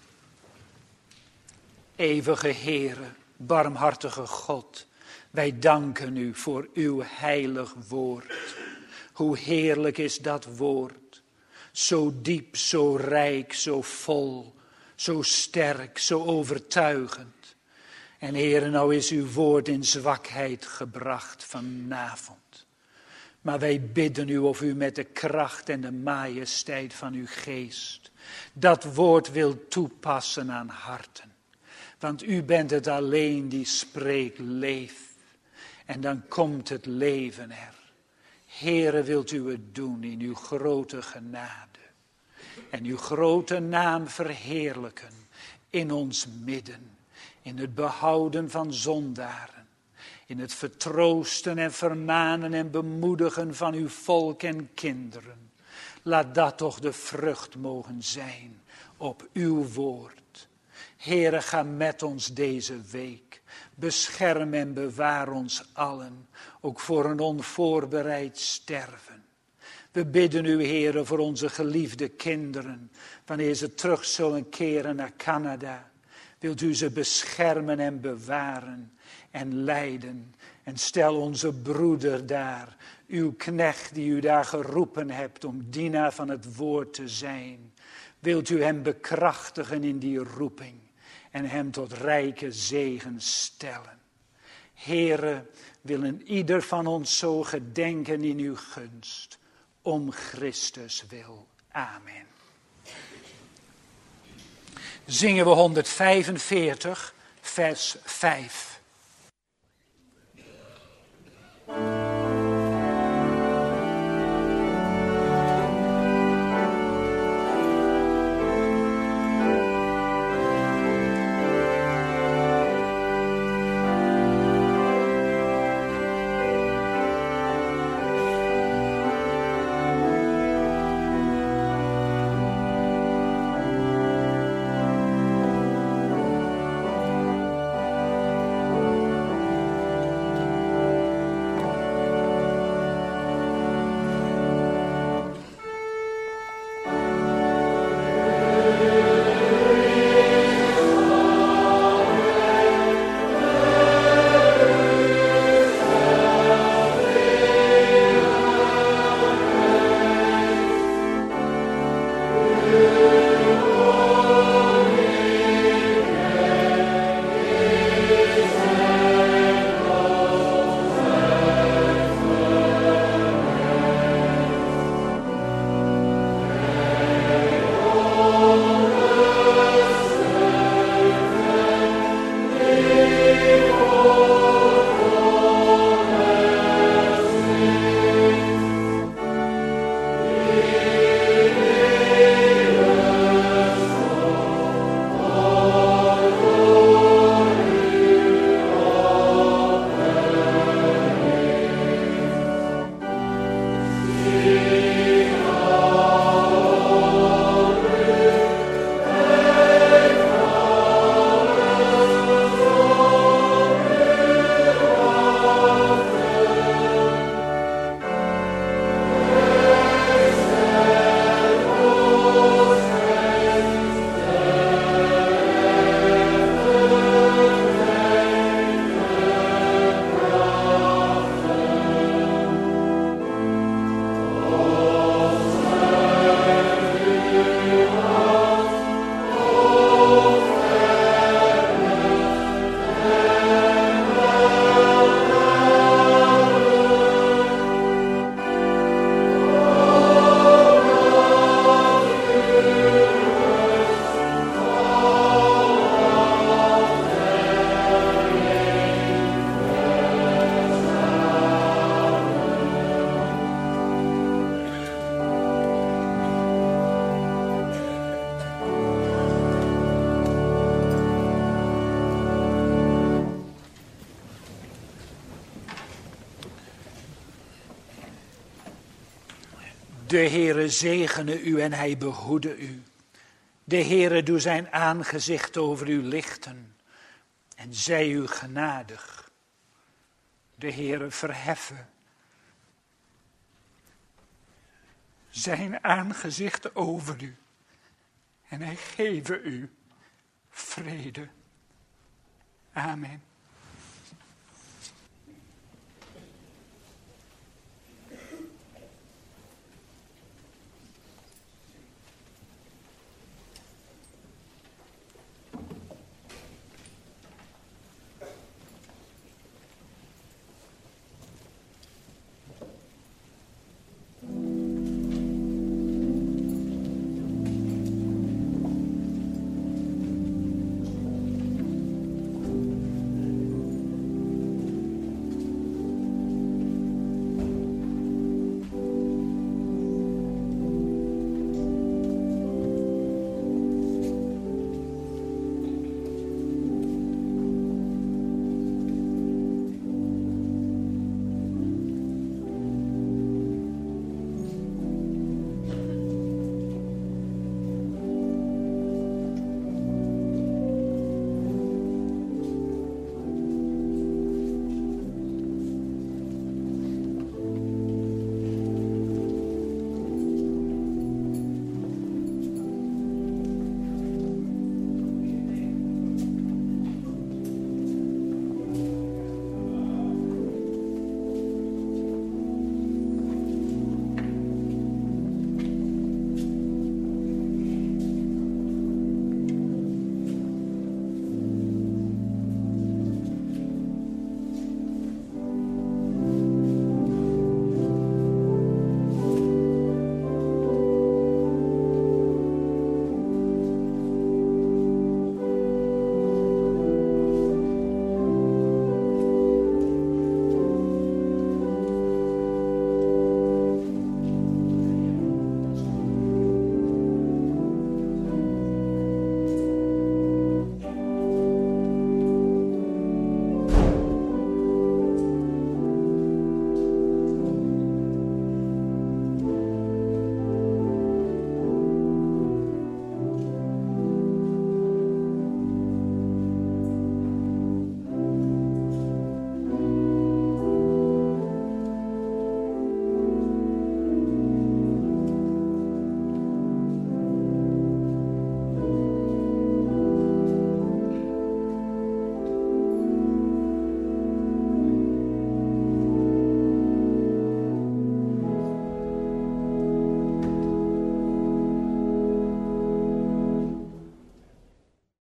Eeuwige Heere, barmhartige God, wij danken u voor uw heilig woord. Hoe heerlijk is dat woord. Zo diep, zo rijk, zo vol, zo sterk, zo overtuigend. En Heere, nou is uw woord in zwakheid gebracht vanavond. Maar wij bidden u of u met de kracht en de majesteit van uw geest dat woord wil toepassen aan harten. Want u bent het alleen die spreekt, leeft. En dan komt het leven er. Heere, wilt u het doen in uw grote genade. En uw grote naam verheerlijken in ons midden. In het behouden van zondaren. In het vertroosten en vermanen en bemoedigen van uw volk en kinderen. Laat dat toch de vrucht mogen zijn op uw woord. Heere, ga met ons deze week. Bescherm en bewaar ons allen, ook voor een onvoorbereid sterven. We bidden u, Heere, voor onze geliefde kinderen, wanneer ze terug zullen keren naar Canada. Wilt u ze beschermen en bewaren en leiden. En stel onze broeder daar, uw knecht die u daar geroepen hebt om dienaar van het woord te zijn. Wilt u hem bekrachtigen in die roeping en hem tot rijke zegen stellen. Heere, willen ieder van ons zo gedenken in uw gunst, om Christus wil. Amen. Zingen we honderdvijfenveertig, vers vijf. De Heere zegene u en hij behoede u. De Heere doe zijn aangezicht over u lichten en zij u genadig. De Heere verheffen zijn aangezicht over u En hij geven u vrede. Amen.